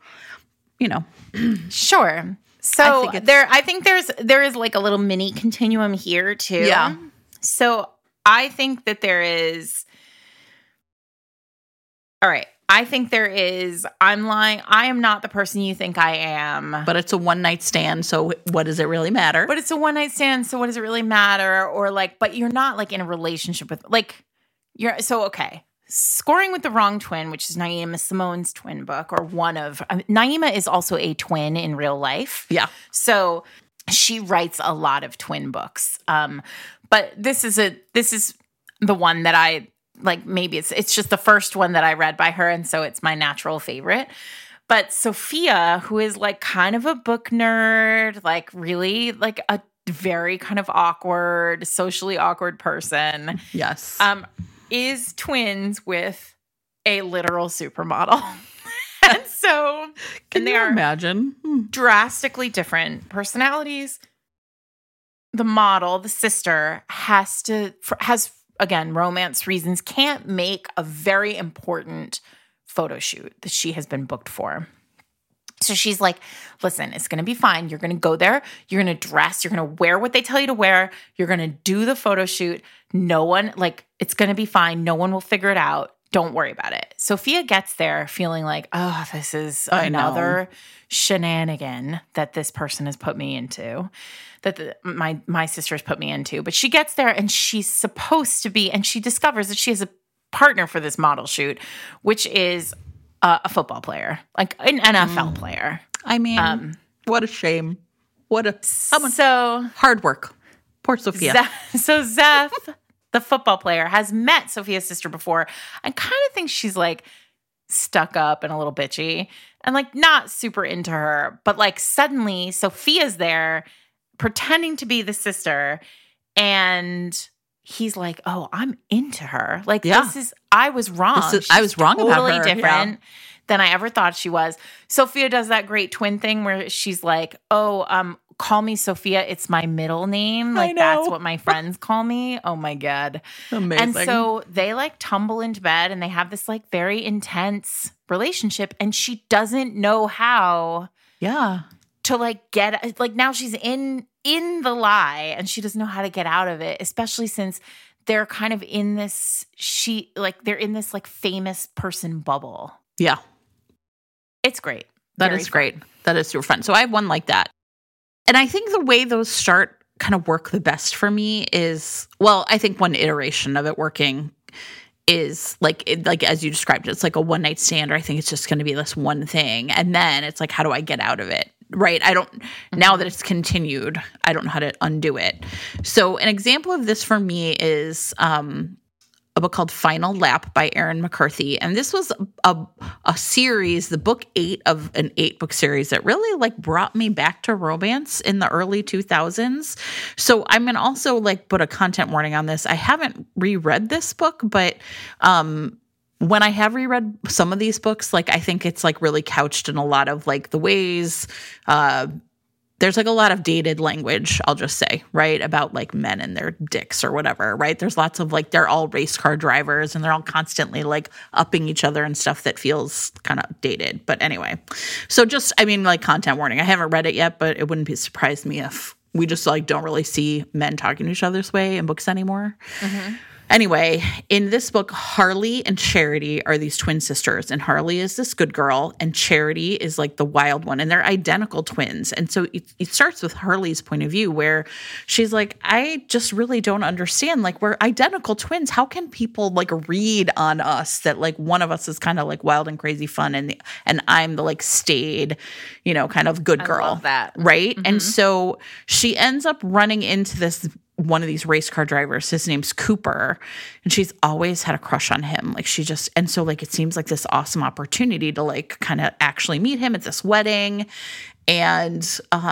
Sure. So I think there is like a little mini continuum here too. Yeah. So I think that there is. All right. I think there is. I'm lying. I am not the person you think I am. But it's a one night stand. So what does it really matter? But it's a one night stand. So what does it really matter? Or like, but you're not like in a relationship with okay. Scoring with the Wrong Twin, which is Naima Simone's twin book, or one of Naima is also a twin in real life. Yeah. So she writes a lot of twin books. But this is the one that I like. Maybe it's just the first one that I read by her, and so it's my natural favorite. But Sophia, who is like kind of a book nerd, like really like a very kind of awkward, socially awkward person. Yes. Is twins with a literal supermodel. And so Can you imagine? Drastically different personalities. The model, the sister, has again, romance reasons, can't make a very important photo shoot that she has been booked for. So she's like, listen, it's going to be fine. You're going to go there. You're going to dress. You're going to wear what they tell you to wear. You're going to do the photo shoot. No one, like, it's going to be fine. No one will figure it out. Don't worry about it. Sophia gets there feeling like, oh, this is another shenanigan that this person has put me into, that my sister's put me into. But she gets there and she's supposed to be, and she discovers that she has a partner for this model shoot, which is a football player, like an NFL player. I mean, what a shame. So hard work. Poor Sophia. So Zeph, the football player, has met Sophia's sister before and kind of thinks she's like stuck up and a little bitchy and like not super into her. But like suddenly Sophia's there pretending to be the sister and he's like, oh, I'm into her. Like, I was wrong. I was wrong about her. Totally different than I ever thought she was. Sophia does that great twin thing where she's like, oh, call me Sophia. It's my middle name. Like, that's what my friends call me. Oh my God. Amazing. And so they like tumble into bed and they have this like very intense relationship and she doesn't know how to like get, like now she's in the lie and she doesn't know how to get out of it, especially since they're kind of in this, they're in this like famous person bubble. Yeah. It's great. That is great. That is super fun. So I have one like that. And I think the way those start kind of work the best for me is, well, I think one iteration of it working is like as you described it, it's like a one night stand, or I think it's just going to be this one thing. And then it's like, how do I get out of it? Right. Now that it's continued, I don't know how to undo it. So an example of this for me is a book called Final Lap by Erin McCarthy. And this was a series, the book 8 of an 8-book series that really like brought me back to romance in the early 2000s. So I'm going to also like put a content warning on this. I haven't reread this book, but when I have reread some of these books, like I think it's like really couched in a lot of like the ways, there's like a lot of dated language, I'll just say, right? About like men and their dicks or whatever, right? There's lots of like, they're all race car drivers and they're all constantly like upping each other and stuff that feels kind of dated. But anyway, so just, I mean, like content warning. I haven't read it yet, but it wouldn't be surprised me if we just like don't really see men talking to each other's way in books anymore. Mm-hmm. Anyway, in this book, Harley and Charity are these twin sisters, and Harley is this good girl, and Charity is like the wild one, and they're identical twins. And so it starts with Harley's point of view, where she's like, I just really don't understand. Like, we're identical twins. How can people like read on us that like one of us is kind of like wild and crazy fun, and I'm the like staid, you know, kind of good girl. I love that. Right? Mm-hmm. And so she ends up running into this one of these race car drivers. His name's Cooper, and she's always had a crush on him. Like and so like it seems like this awesome opportunity to like kind of actually meet him at this wedding. And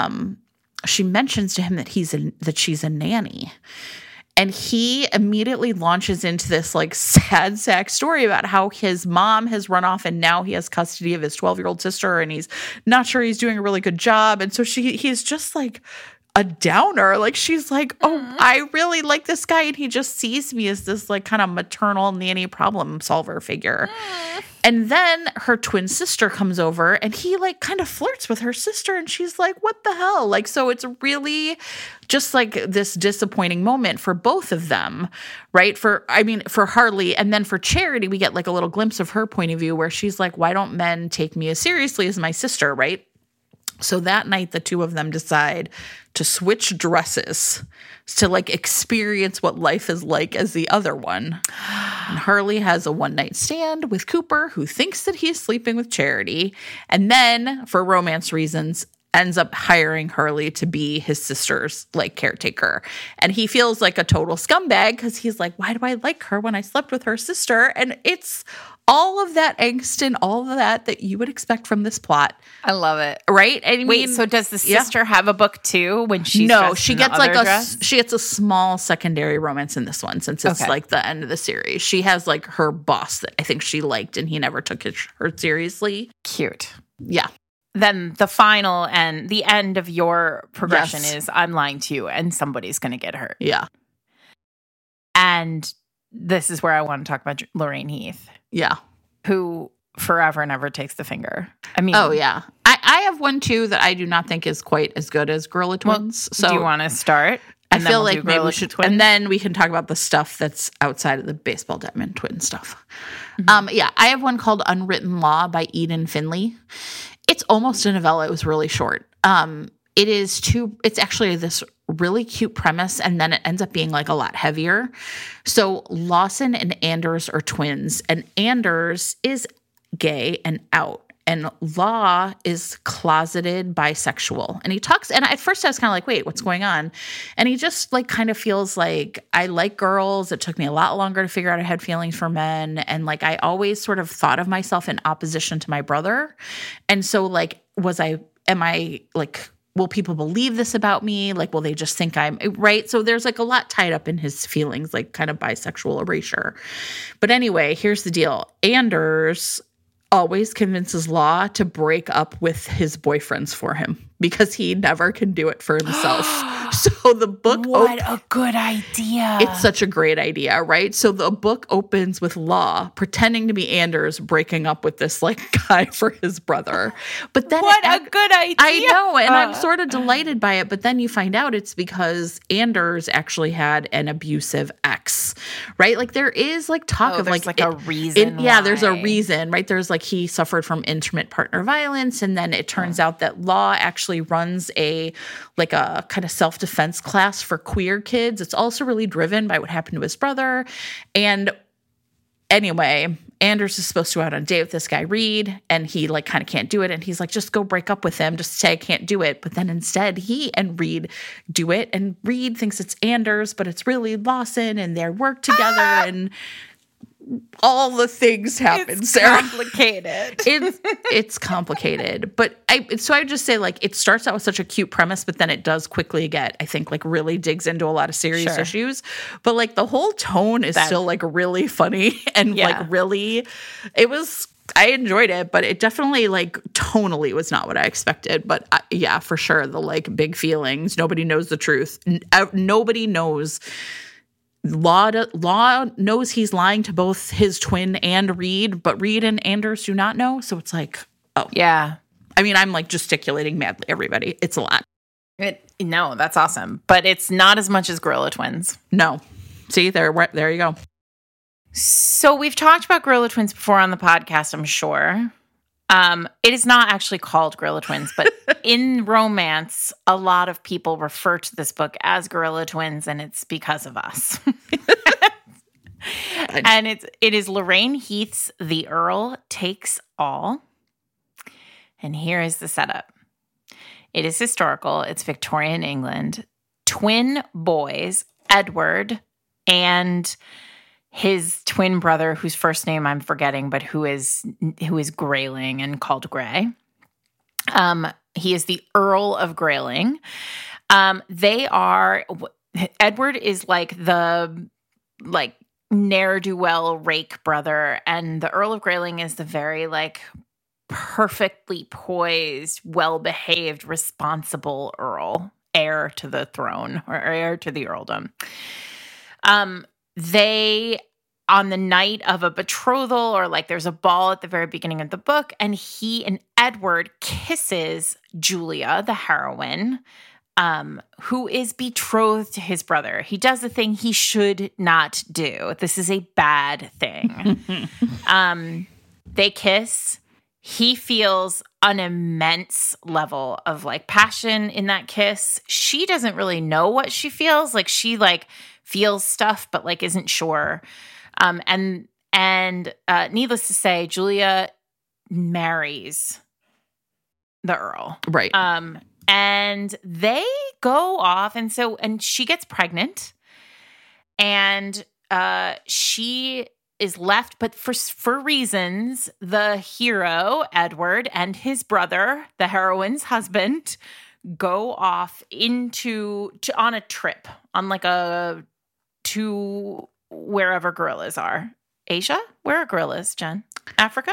she mentions to him that she's a nanny. And he immediately launches into this like sad sack story about how his mom has run off and now he has custody of his 12-year-old sister and he's not sure he's doing a really good job. And so he's just like a downer. Like she's like, oh, I really like this guy. And he just sees me as this like kind of maternal nanny problem solver figure. And then her twin sister comes over and he like kind of flirts with her sister. And she's like, what the hell? Like, so it's really just like this disappointing moment for both of them, right? For Harley. And then for Charity, we get like a little glimpse of her point of view where she's like, why don't men take me as seriously as my sister, right? So that night, the two of them decide to switch dresses to like experience what life is like as the other one. And Harley has a one-night stand with Cooper, who thinks that he's sleeping with Charity, and then for romance reasons ends up hiring Harley to be his sister's like caretaker. And he feels like a total scumbag because he's like, why do I like her when I slept with her sister? And it's all of that angst and all of that you would expect from this plot. I love it. Right? I mean, wait, so does the sister have a book too when she's she gets like she gets a small secondary romance in this one since it's like the end of the series. She has like her boss that I think she liked and he never took her seriously. Cute. Yeah. Then the final and the end of your progression is I'm lying to you and somebody's going to get hurt. Yeah. And this is where I want to talk about Lorraine Heath. Yeah. Who forever and ever takes the finger. I mean, oh yeah, I have one too that I do not think is quite as good as Gorilla Twins. So do you want to start? I feel like maybe we should, and then we can talk about the stuff that's outside of the baseball diamond twin stuff. Yeah, I have one called Unwritten Law by Eden Finley. It's almost a novella. It was really short. It's actually this really cute premise, and then it ends up being like a lot heavier. So Lawson and Anders are twins, and Anders is gay and out. And Law is closeted bisexual. And he talks, and at first I was kind of like, wait, what's going on? And he just like kind of feels like, I like girls. It took me a lot longer to figure out I had feelings for men. And like, I always sort of thought of myself in opposition to my brother. And so like, will people believe this about me? Like, will they just think I'm right? So there's like a lot tied up in his feelings, like kind of bisexual erasure. But anyway, here's the deal. Anders always convinces Law to break up with his boyfriends for him because he never can do it for himself. So the book What a good idea. It's such a great idea, right? So the book opens with Law pretending to be Anders breaking up with this like guy for his brother. But then what a good idea. I know, and I'm sort of delighted by it, but then you find out it's because Anders actually had an abusive ex, right? Like there is like talk of like a reason. Yeah, there's a reason, right? There's like he suffered from intimate partner violence, and then it turns out that Law actually runs a kind of self-defense class for queer kids. It's also really driven by what happened to his brother. And anyway, Anders is supposed to go out on a date with this guy, Reed, and he like kind of can't do it. And he's like, just go break up with him. Just say I can't do it. But then instead he and Reed do it. And Reed thinks it's Anders, but it's really Lawson, and they work together and all the things happen, it's Sarah. Complicated. It's complicated. But I would just say like it starts out with such a cute premise, but then it does quickly get, I think, like really digs into a lot of serious issues. But like the whole tone is still like really funny and like really, I enjoyed it, but it definitely like tonally was not what I expected. But yeah, for sure. The like big feelings, nobody knows the truth. Nobody knows. Law knows he's lying to both his twin and Reed, but Reed and Anders do not know. So it's like, oh. Yeah. I mean, I'm like gesticulating madly, everybody. It's a lot. No, that's awesome. But it's not as much as Gorilla Twins. No. See, there you go. So we've talked about Gorilla Twins before on the podcast, I'm sure. It is not actually called Gorilla Twins, but in romance, a lot of people refer to this book as Gorilla Twins, and it's because of us. And it is Lorraine Heath's The Earl Takes All. And here is the setup. It is historical. It's Victorian England. Twin boys, Edward and his twin brother, whose first name I'm forgetting, but who is Grayling and called Gray. He is the Earl of Grayling. Edward is like the ne'er-do-well rake brother, and the Earl of Grayling is the very like perfectly poised, well-behaved, responsible earl, heir to the throne or heir to the earldom. They, on the night of a betrothal, or like there's a ball at the very beginning of the book, and he and Edward kisses Julia, the heroine, who is betrothed to his brother. He does a thing he should not do. This is a bad thing. They kiss. He feels an immense level of like passion in that kiss. She doesn't really know what she feels. Like she like feels stuff, but like isn't sure. And needless to say, Julia marries the Earl. Right. And they go off, and she gets pregnant, and she is left, but for reasons, the hero, Edward, and his brother, the heroine's husband, go off on a trip, on like to wherever gorillas are. Asia? Where are gorillas, Jen? Africa?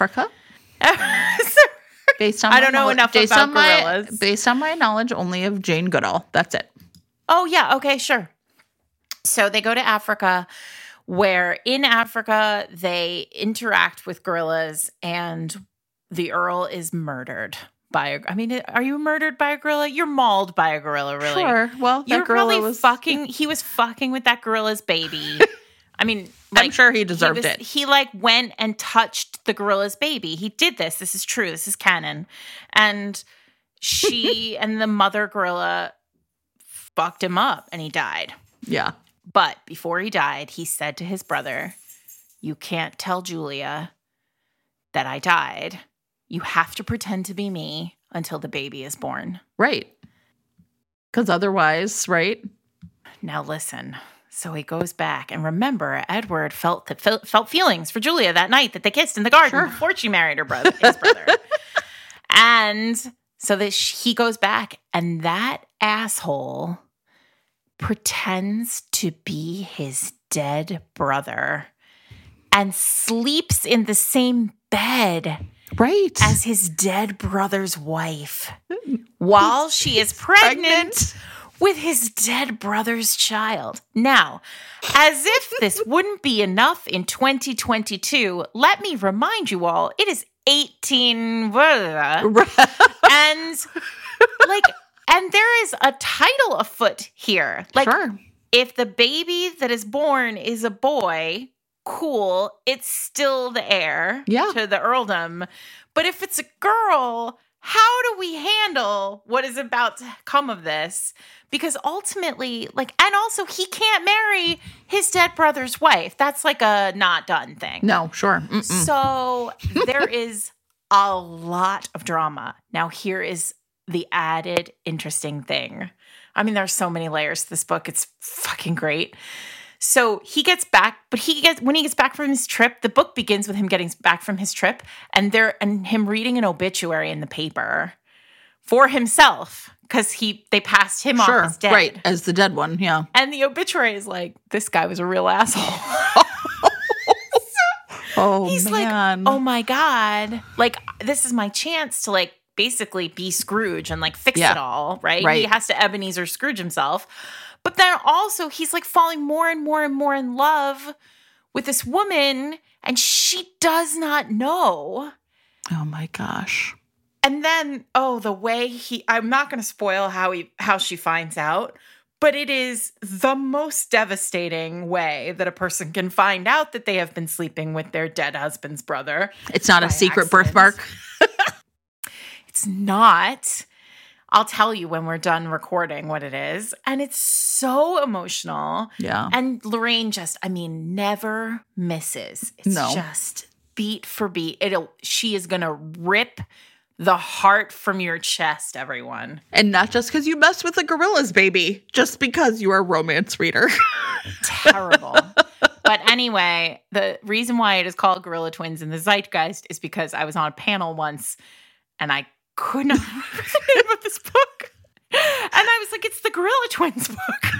Based on I don't know enough about gorillas. Based on my knowledge only of Jane Goodall. That's it. Oh, yeah. Okay, sure. So they go to Africa, where in Africa they interact with gorillas and the Earl is murdered by a, I mean, are you murdered by a gorilla? You're mauled by a gorilla, really. Sure. Well, that You're gorilla probably was fucking, he was fucking with that gorilla's baby. I mean, I'm sure he deserved it. He like went and touched the gorilla's baby. He did this. This is true. This is canon. And she and the mother gorilla fucked him up and he died. Yeah. But before he died, he said to his brother, "You can't tell Julia that I died. You have to pretend to be me until the baby is born." Right. Because otherwise, right? Now listen. So he goes back, and remember, Edward felt feelings for Julia that night that they kissed in the garden before she married his brother. And so that he goes back, and that asshole pretends to be his dead brother and sleeps in the same bed as his dead brother's wife while she is pregnant with his dead brother's child. Now, as if this wouldn't be enough in 2022, let me remind you all, it is 18 and there is a title afoot here. Like, if the baby that is born is a boy, cool, it's still the heir to the earldom. But if it's a girl, how do we handle what is about to come of this? Because ultimately, like, and also he can't marry his dead brother's wife. That's like a not done thing. No, sure. So there is a lot of drama. Now, here is the added interesting thing. I mean, there's so many layers to this book. It's fucking great. So he gets back, but when he gets back from his trip, the book begins with him getting back from his trip and him reading an obituary in the paper for himself because they passed him off as dead. Right, as the dead one, yeah. And the obituary is like, this guy was a real asshole. He's man. Like, oh my God. Like, this is my chance to like basically be Scrooge and like fix it all, right? He has to Ebenezer Scrooge himself. But then also he's like falling more and more and more in love with this woman and she does not know. Oh my gosh. And then, the way I'm not going to spoil how she finds out, but it is the most devastating way that a person can find out that they have been sleeping with their dead husband's brother. It's not a secret birthmark. It's not. I'll tell you when we're done recording what it is. And it's so emotional. Yeah. And Lorraine never misses. It's just beat for beat. She is going to rip the heart from your chest, everyone. And not just because you messed with the gorillas, baby. Just because you are a romance reader. Terrible. But anyway, the reason why it is called Gorilla Twins in the Zeitgeist is because I was on a panel once and I could not remember the name of this book. And I was like, it's the Gorilla Twins book.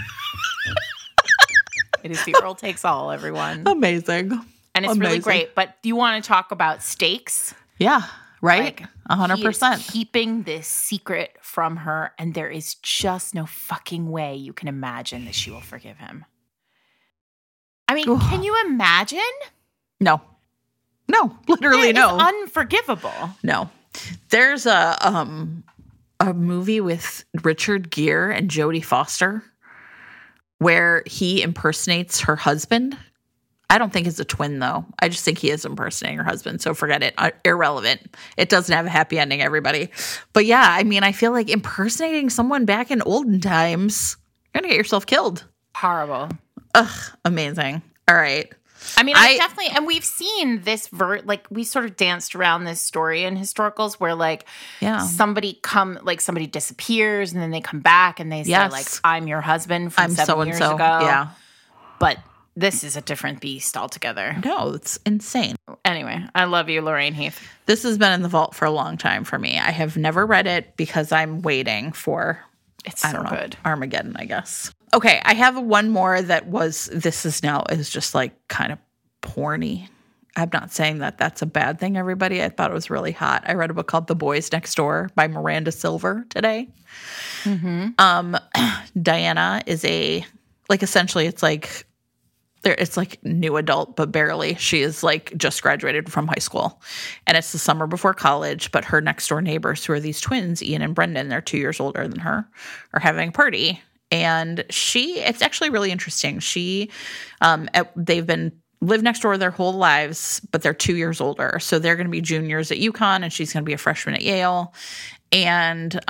It is The Earl Takes All, everyone. Amazing. And it's really great. But you want to talk about stakes? Yeah, right? Like, 100%. He is keeping this secret from her, and there is just no fucking way you can imagine that she will forgive him. I mean, can you imagine? No. No, literally no. It's unforgivable. No. There's a movie with Richard Gere and Jodie Foster where he impersonates her husband. I don't think it's a twin, though. I just think he is impersonating her husband, so forget it. Irrelevant. It doesn't have a happy ending, everybody. But yeah, I mean, I feel like impersonating someone back in olden times, you're going to get yourself killed. Horrible. Ugh, amazing. All right. I mean, I definitely, and we've seen this, we sort of danced around this story in historicals where somebody disappears and then they come back and they say I'm your husband from 7 years ago. Yeah. But this is a different beast altogether. No, it's insane. Anyway, I love you, Lorraine Heath. This has been in the vault for a long time for me. I have never read it because I'm waiting for good. Armageddon, I guess. Okay, I have one more that is just like kind of porny. I'm not saying that that's a bad thing, everybody. I thought it was really hot. I read a book called The Boys Next Door by Miranda Silver today. Mm-hmm. Diana is essentially it's like It's like new adult, but barely. She is like just graduated from high school, and it's the summer before college. But her next door neighbors, who are these twins, Ian and Brendan, they're 2 years older than her, are having a party. And it's actually really interesting. They've been live next door their whole lives, but they're 2 years older. So they're going to be juniors at UConn, and she's going to be a freshman at Yale. And,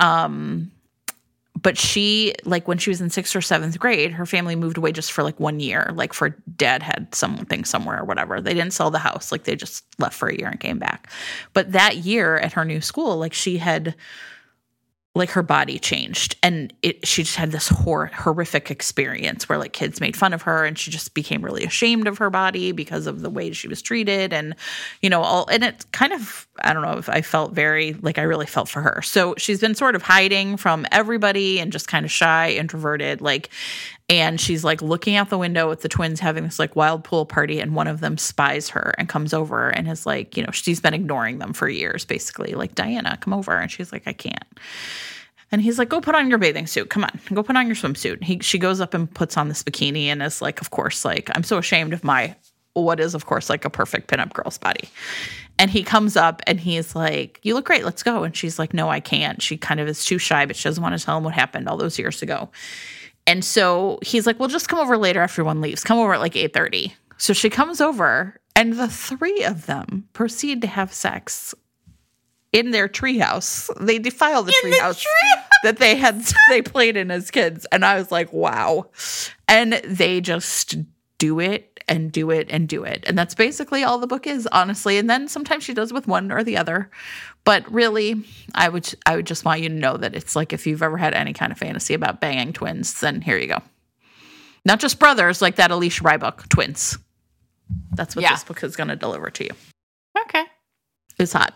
but she, like when she was in 6th or 7th grade, her family moved away just for like 1 year, like for dad had something somewhere or whatever. They didn't sell the house. Like they just left for a year and came back. But that year at her new school, like she had, like her body changed, and she just had this horrific experience where like kids made fun of her, and she just became really ashamed of her body because of the way she was treated, and and it's kind of, I don't know if I felt very like I really felt for her. So she's been sort of hiding from everybody and just kind of shy, introverted, like, and she's like looking out the window at the twins having this like wild pool party, and one of them spies her and comes over and is like, she's been ignoring them for years, basically, like, Diana, come over. And she's like, I can't. And he's like, go put on your bathing suit. Come on, go put on your swimsuit. She goes up and puts on this bikini and is like, of course, like, I'm so ashamed of what is, of course, like a perfect pinup girl's body. And he comes up and he's like, you look great, let's go. And she's like, no, I can't. She kind of is too shy, but she doesn't want to tell him what happened all those years ago. And so he's like, well, just come over later after everyone leaves. Come over at like 8:30. So she comes over, and the three of them proceed to have sex in their treehouse. They defile the treehouse that they played in as kids. And I was like, wow. And they just do it and do it and do it. And that's basically all the book is, honestly. And then sometimes she does with one or the other. But really, I would just want you to know that it's like, if you've ever had any kind of fantasy about banging twins, then here you go. Not just brothers, like that Alicia Rai book, twins. That's what this book is going to deliver to you. Okay. It's hot.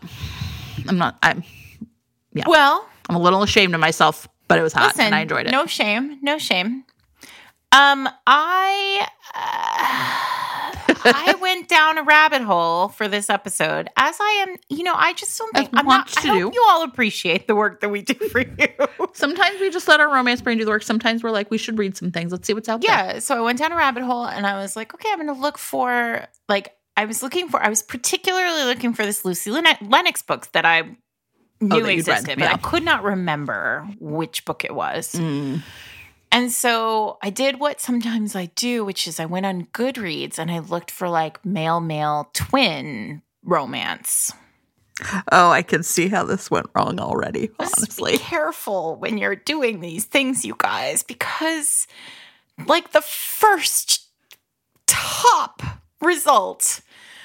Well, I'm a little ashamed of myself, but it was hot, and I enjoyed it. No shame. I went down a rabbit hole for this episode, as I am, I just don't think I hope you all appreciate the work that we do for you. Sometimes we just let our romance brain do the work. Sometimes we're like, we should read some things. Let's see what's out there. Yeah. So I went down a rabbit hole, and I was like, okay, I'm going to look for, like, I was particularly looking for this Lucy Lennox book that I knew existed, but I could not remember which book it was. And so I did what sometimes I do, which is I went on Goodreads and I looked for like male twin romance. Oh, I can see how this went wrong already, honestly. Just be careful when you're doing these things, you guys, because like the first top result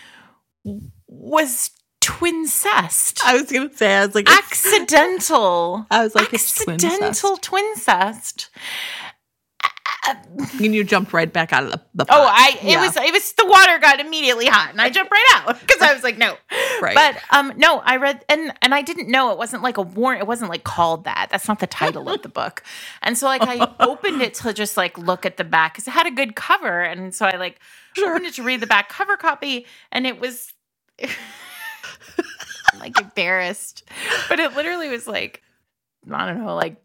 was twincest. I was going to say, accidental. I was like, accidental twincest. And you jumped right back out of the pot. It was the water got immediately hot, and I jumped right out because I was like, no. Right. But no, I read and I didn't know it wasn't like a warrant. It wasn't like called that. That's not the title of the book. And so like I opened it to just like look at the back because it had a good cover, and so I like opened it to read the back cover copy, and it was. I'm like embarrassed, but it literally was like, I don't know, like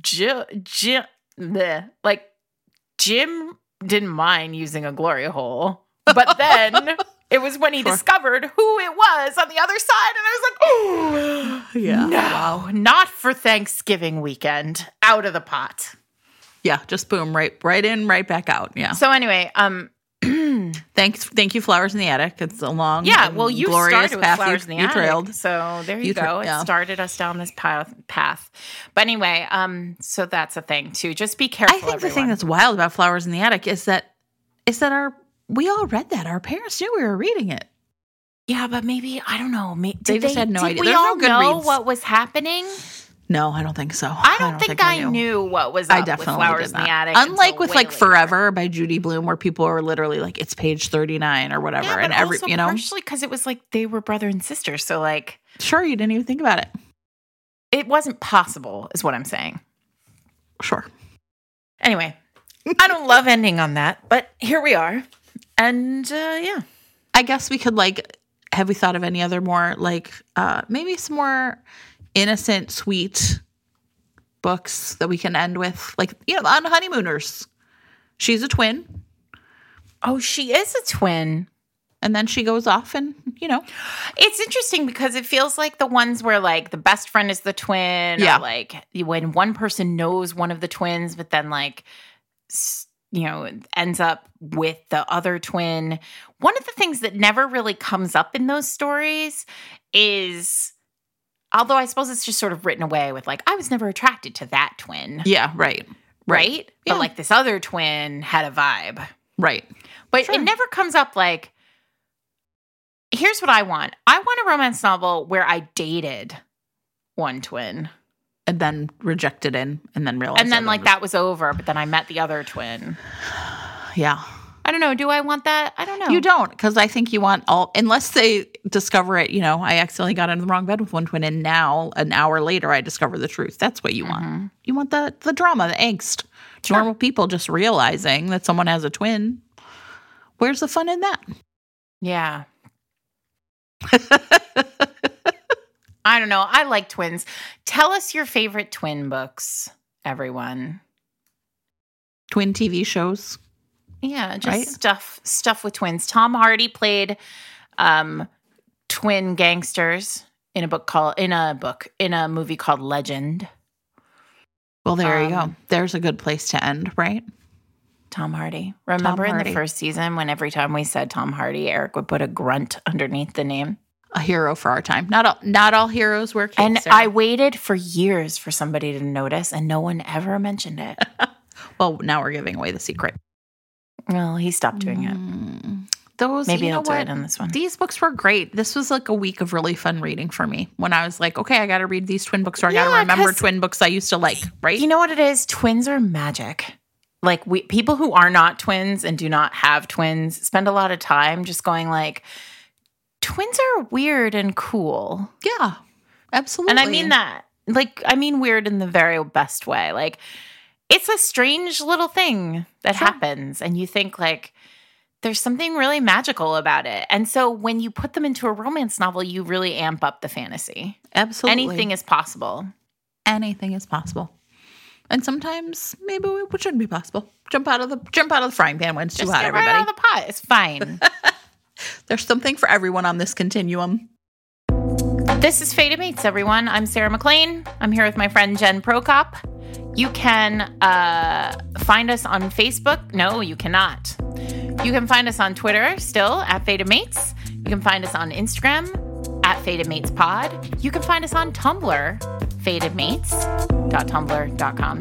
Jim didn't mind using a glory hole, but then it was when he discovered who it was on the other side, and I was like, oh, yeah, no, not for Thanksgiving weekend, out of the pot. Yeah, just boom, right in, right back out. Yeah. So anyway, Thank you, Flowers in the Attic. It's a long, you glorious started with path Flowers in the you Attic, trailed. so there you go. It started us down this path. But anyway, so that's a thing too. Just be careful. I think everyone. the thing that's wild about Flowers in the Attic is that we all read that. Our parents knew we were reading it. Yeah, but maybe I don't know. They just had no idea. We all know what was happening. No, I don't think so. I don't think I knew what was up with Flowers in the Attic. Unlike with like Forever by Judy Blume, where people are literally like, it's page 39 or whatever. Yeah, and also partially because it was like they were brother and sister. So like, sure, you didn't even think about it. It wasn't possible, is what I'm saying. Sure. Anyway, I don't love ending on that, but here we are. And yeah. I guess we could like, have we thought of any other more like maybe some more innocent, sweet books that we can end with, like, on Honeymooners. She's a twin. Oh, she is a twin. And then she goes off and, It's interesting because it feels like the ones where like the best friend is the twin. Yeah. Or like when one person knows one of the twins, but then like, ends up with the other twin. One of the things that never really comes up in those stories is, although I suppose it's just sort of written away with like, I was never attracted to that twin. Yeah, right. Right? Yeah. But like this other twin had a vibe. Right. But Sure. it never comes up like, here's what I want. I want a romance novel where I dated one twin. And then rejected in and then realized. And then like that was over, but then I met the other twin. Yeah. I don't know. Do I want that? I don't know. You don't, because I think you want all, unless they discover it, I accidentally got into the wrong bed with one twin and now an hour later I discover the truth. That's what you want. You want the drama, the angst. Sure. Normal people just realizing that someone has a twin. Where's the fun in that? Yeah. I don't know. I like twins. Tell us your favorite twin books, everyone. Twin TV shows. Yeah, just Right? stuff with twins. Tom Hardy played twin gangsters in a movie called Legend. Well, there you go. There's a good place to end, right? Tom Hardy. Remember in Hardy. the first season when every time we said Tom Hardy, Eric would put a grunt underneath the name? A hero for our time. Not all heroes wear capes. And Sarah. I waited for years for somebody to notice, and no one ever mentioned it. Well, now we're giving away the secret. Well, he stopped doing it. Those, Maybe you know he'll do what? it on this one. These books were great. This was like a week of really fun reading for me when I was like, okay, I got to read these twin books or I got to Yeah, remember 'cause- twin books I used to like, right? You know what it is? Twins are magic. Like people who are not twins and do not have twins spend a lot of time just going like, twins are weird and cool. Yeah, absolutely. And I mean that. Like, I mean weird in the very best way. Like, it's a strange little thing that happens. And you think like, there's something really magical about it. And so when you put them into a romance novel, you really amp up the fantasy. Absolutely. Anything is possible. Anything is possible. And sometimes maybe it shouldn't be possible. Jump out of the frying pan when it's too Just hot, get everybody. right out of the pot. It's fine. There's something for everyone on this continuum. This is Fated Mates, everyone. I'm Sarah McLean. I'm here with my friend Jen Prokop. You can find us on Facebook. No, you cannot. You can find us on Twitter still at Fated Mates. You can find us on Instagram at Fated Mates Pod. You can find us on Tumblr, fatedmates.tumblr.com,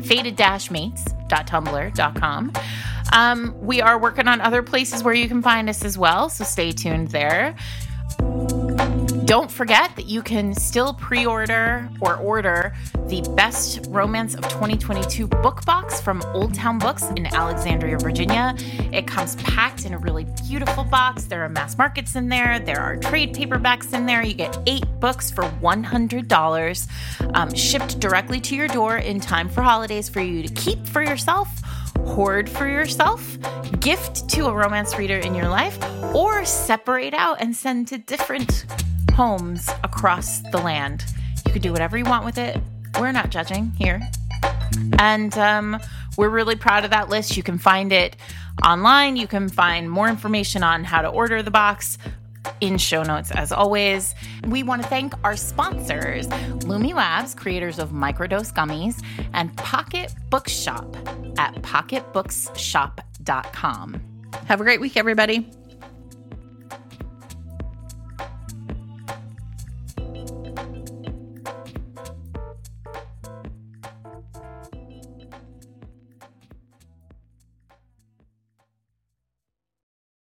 fated-mates.tumblr.com. We are working on other places where you can find us as well, so stay tuned there. Don't forget that you can still pre-order or order the Best Romance of 2022 book box from Old Town Books in Alexandria, Virginia. It comes packed in a really beautiful box. There are mass markets in there. There are trade paperbacks in there. You get 8 books for $100, shipped directly to your door in time for holidays for you to keep for yourself, hoard for yourself, gift to a romance reader in your life, or separate out and send to different homes across the land. You can do whatever you want with it. We're not judging here. And we're really proud of that list. You can find it online. You can find more information on how to order the box in show notes, as always. We want to thank our sponsors, Lumi Labs, creators of Microdose Gummies, and Pocket Bookshop at pocketbookshop.com. Have a great week, everybody.